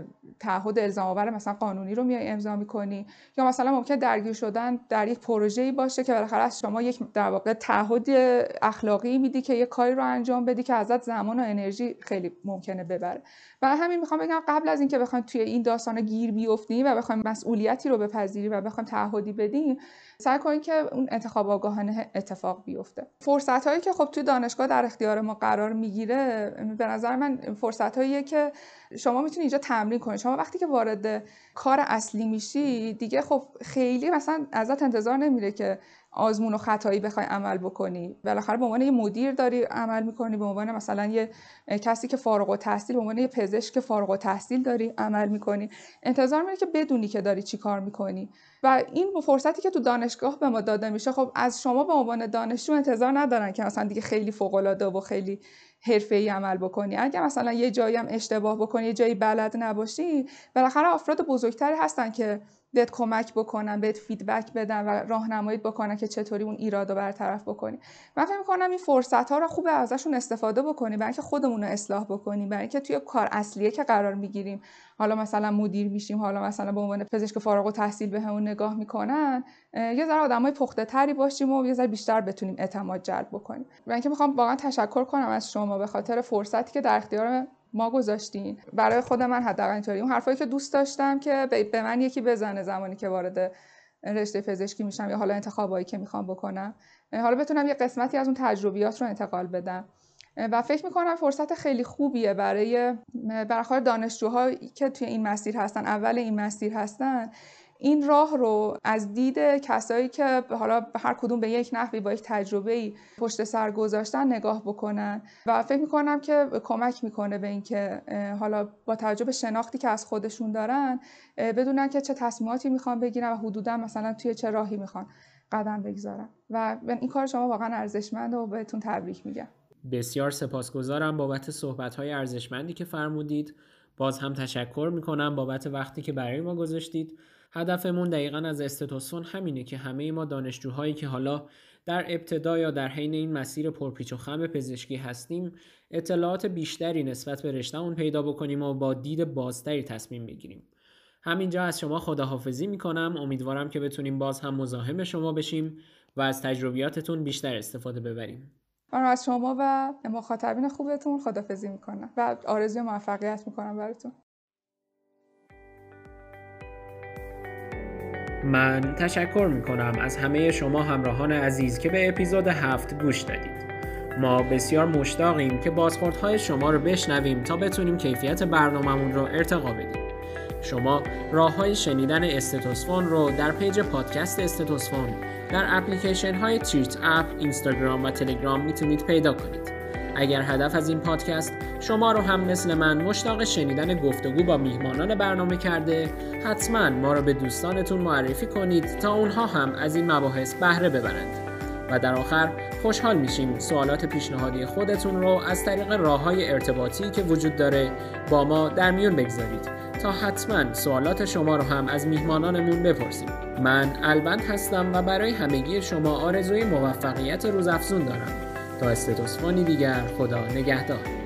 [SPEAKER 2] تعهد الزام آور مثلا قانونی رو میای امضا میکنی، یا مثلا ممکنه درگیر شدن در یک پروژه‌ای باشه که بالاخره از شما یک در واقع تعهد اخلاقی میدی که یه کاری رو انجام بدی که ازت زمان و انرژی خیلی ممکنه ببره. برای همین میخوام بگم قبل از اینکه بخوایم توی این داستانا گیر بیافتیم و بخوایم مسئولیتی رو بپذیریم و بخوایم تعهدی بدیم، سعی کنیم که اون انتخاب آگاهانه اتفاق بیفته. فرصت‌هایی که خب توی دانشگاه در اختیار ما قرار میگیره به نظر من فرصت‌هاییه که شما میتونید اینجا تمرین کنید. شما وقتی که وارد کار اصلی میشی دیگه خب خیلی مثلا ازت انتظار نمیره که آزمون و خطایی بخوای عمل بکنی. بالاخره به عنوان یه مدیر داری عمل میکنی، به عنوان مثلا یه کسی که فارغ التحصیل، به عنوان یه پزشک که فارغ التحصیل داری عمل میکنی، انتظار میره که بدونی که داری چی کار میکنی. و این فرصتی که تو دانشگاه به ما داده میشه، خب از شما به عنوان دانشجو انتظار ندارن که مثلا دیگه خیلی فوق العاده و خیلی حرفه‌ای عمل بکنی. اگه مثلا یه جایی هم اشتباه بکنی، یه جایی بلد نباشی، بالاخره افراد بزرگتری هستن که بهت کمک بکنن، بهت فیدبک بدن و راهنماییت بکنن که چطوری اون ایراد رو برطرف بکنی. من فکر می‌کنم این فرصت‌ها رو خوبه ازشون استفاده بکنی برای اینکه خودمون رو اصلاح بکنیم، برای اینکه توی کار اصلیه که قرار میگیریم، حالا مثلا مدیر میشیم، حالا مثلا به عنوان پزشک فارغ التحصیل بهمون نگاه میکنن، یه ذره آدمای پخته‌تری باشیم و یه ذره بیشتر بتونیم اعتماد جلب بکنیم. و اینکه میخوام واقعا تشکر کنم از شما به خاطر فرصتی که در اختیار ما گذاشتین. برای خود من حداقل اینطوری اون حرفایی که دوست داشتم که به من یکی بزنه زمانی که وارد رشته پزشکی میشم یا حالا انتخابایی که میخوام بکنم، حالا بتونم یه قسمتی از اون تجربیات رو انتقال بدم. و فکر میکنم فرصت خیلی خوبیه برای برای دانشجوها که توی این مسیر هستن، اول این مسیر هستن، این راه رو از دید کسایی که حالا هر کدوم به یک نحوی با یک تجربه‌ای پشت سر گذاشتن نگاه بکنن. و فکر میکنم که کمک میکنه به این که حالا با توجه به شناختی که از خودشون دارن بدونن که چه تصمیماتی میخوان بگیرن و حدوداً مثلا توی چه راهی میخوان قدم بگذارن. و این کار شما واقعا ارزشمنده و بهتون تبریک میگم.
[SPEAKER 1] بسیار سپاسگزارم بابت صحبت‌های ارزشمندی که فرمودید. باز هم تشکر میکنم بابت وقتی که برای ما گذاشتید. هدفمون دقیقاً از استتوسفون همینه که همه ما دانشجوهایی که حالا در ابتدا یا در حین این مسیر پرپیچ و خم پزشکی هستیم اطلاعات بیشتری نسبت به رشته‌مون پیدا بکنیم و با دید بازتری تصمیم بگیریم. همینجا از شما خداحافظی میکنم. امیدوارم که بتونیم باز هم مزاحم شما بشیم و از تجربیاتتون بیشتر استفاده ببریم.
[SPEAKER 2] من از شما و مخاطبین خوبتون خداحافظی میکنم و آرزوی موفقیت میکنم براتون.
[SPEAKER 1] من تشکر میکنم از همه شما همراهان عزیز که به اپیزود هفت گوش دادید. ما بسیار مشتاقیم که بازخوردهای شما رو بشنویم تا بتونیم کیفیت برنامه‌مون رو ارتقا بدیم. شما راه‌های شنیدن استتوسفون رو در پیج پادکست استتوسفون، در اپلیکیشن های تریت اپ، اینستاگرام و تلگرام میتونید پیدا کنید. اگر هدف از این پادکست شما رو هم مثل من مشتاق شنیدن گفتگو با میهمانان برنامه کرده، حتما ما رو به دوستانتون معرفی کنید تا اونها هم از این مباحث بهره ببرند. و در آخر خوشحال میشیم سوالات پیشنهادی خودتون رو از طریق راه‌های ارتباطی که وجود داره با ما در میون بگذارید تا حتما سوالات شما رو هم از میهمانانمون بپرسیم. من البند هستم و برای همگی شما آرزوی موفقیت روزافزون دارم. تا استتوسفونی دیگر، خدا نگهدار.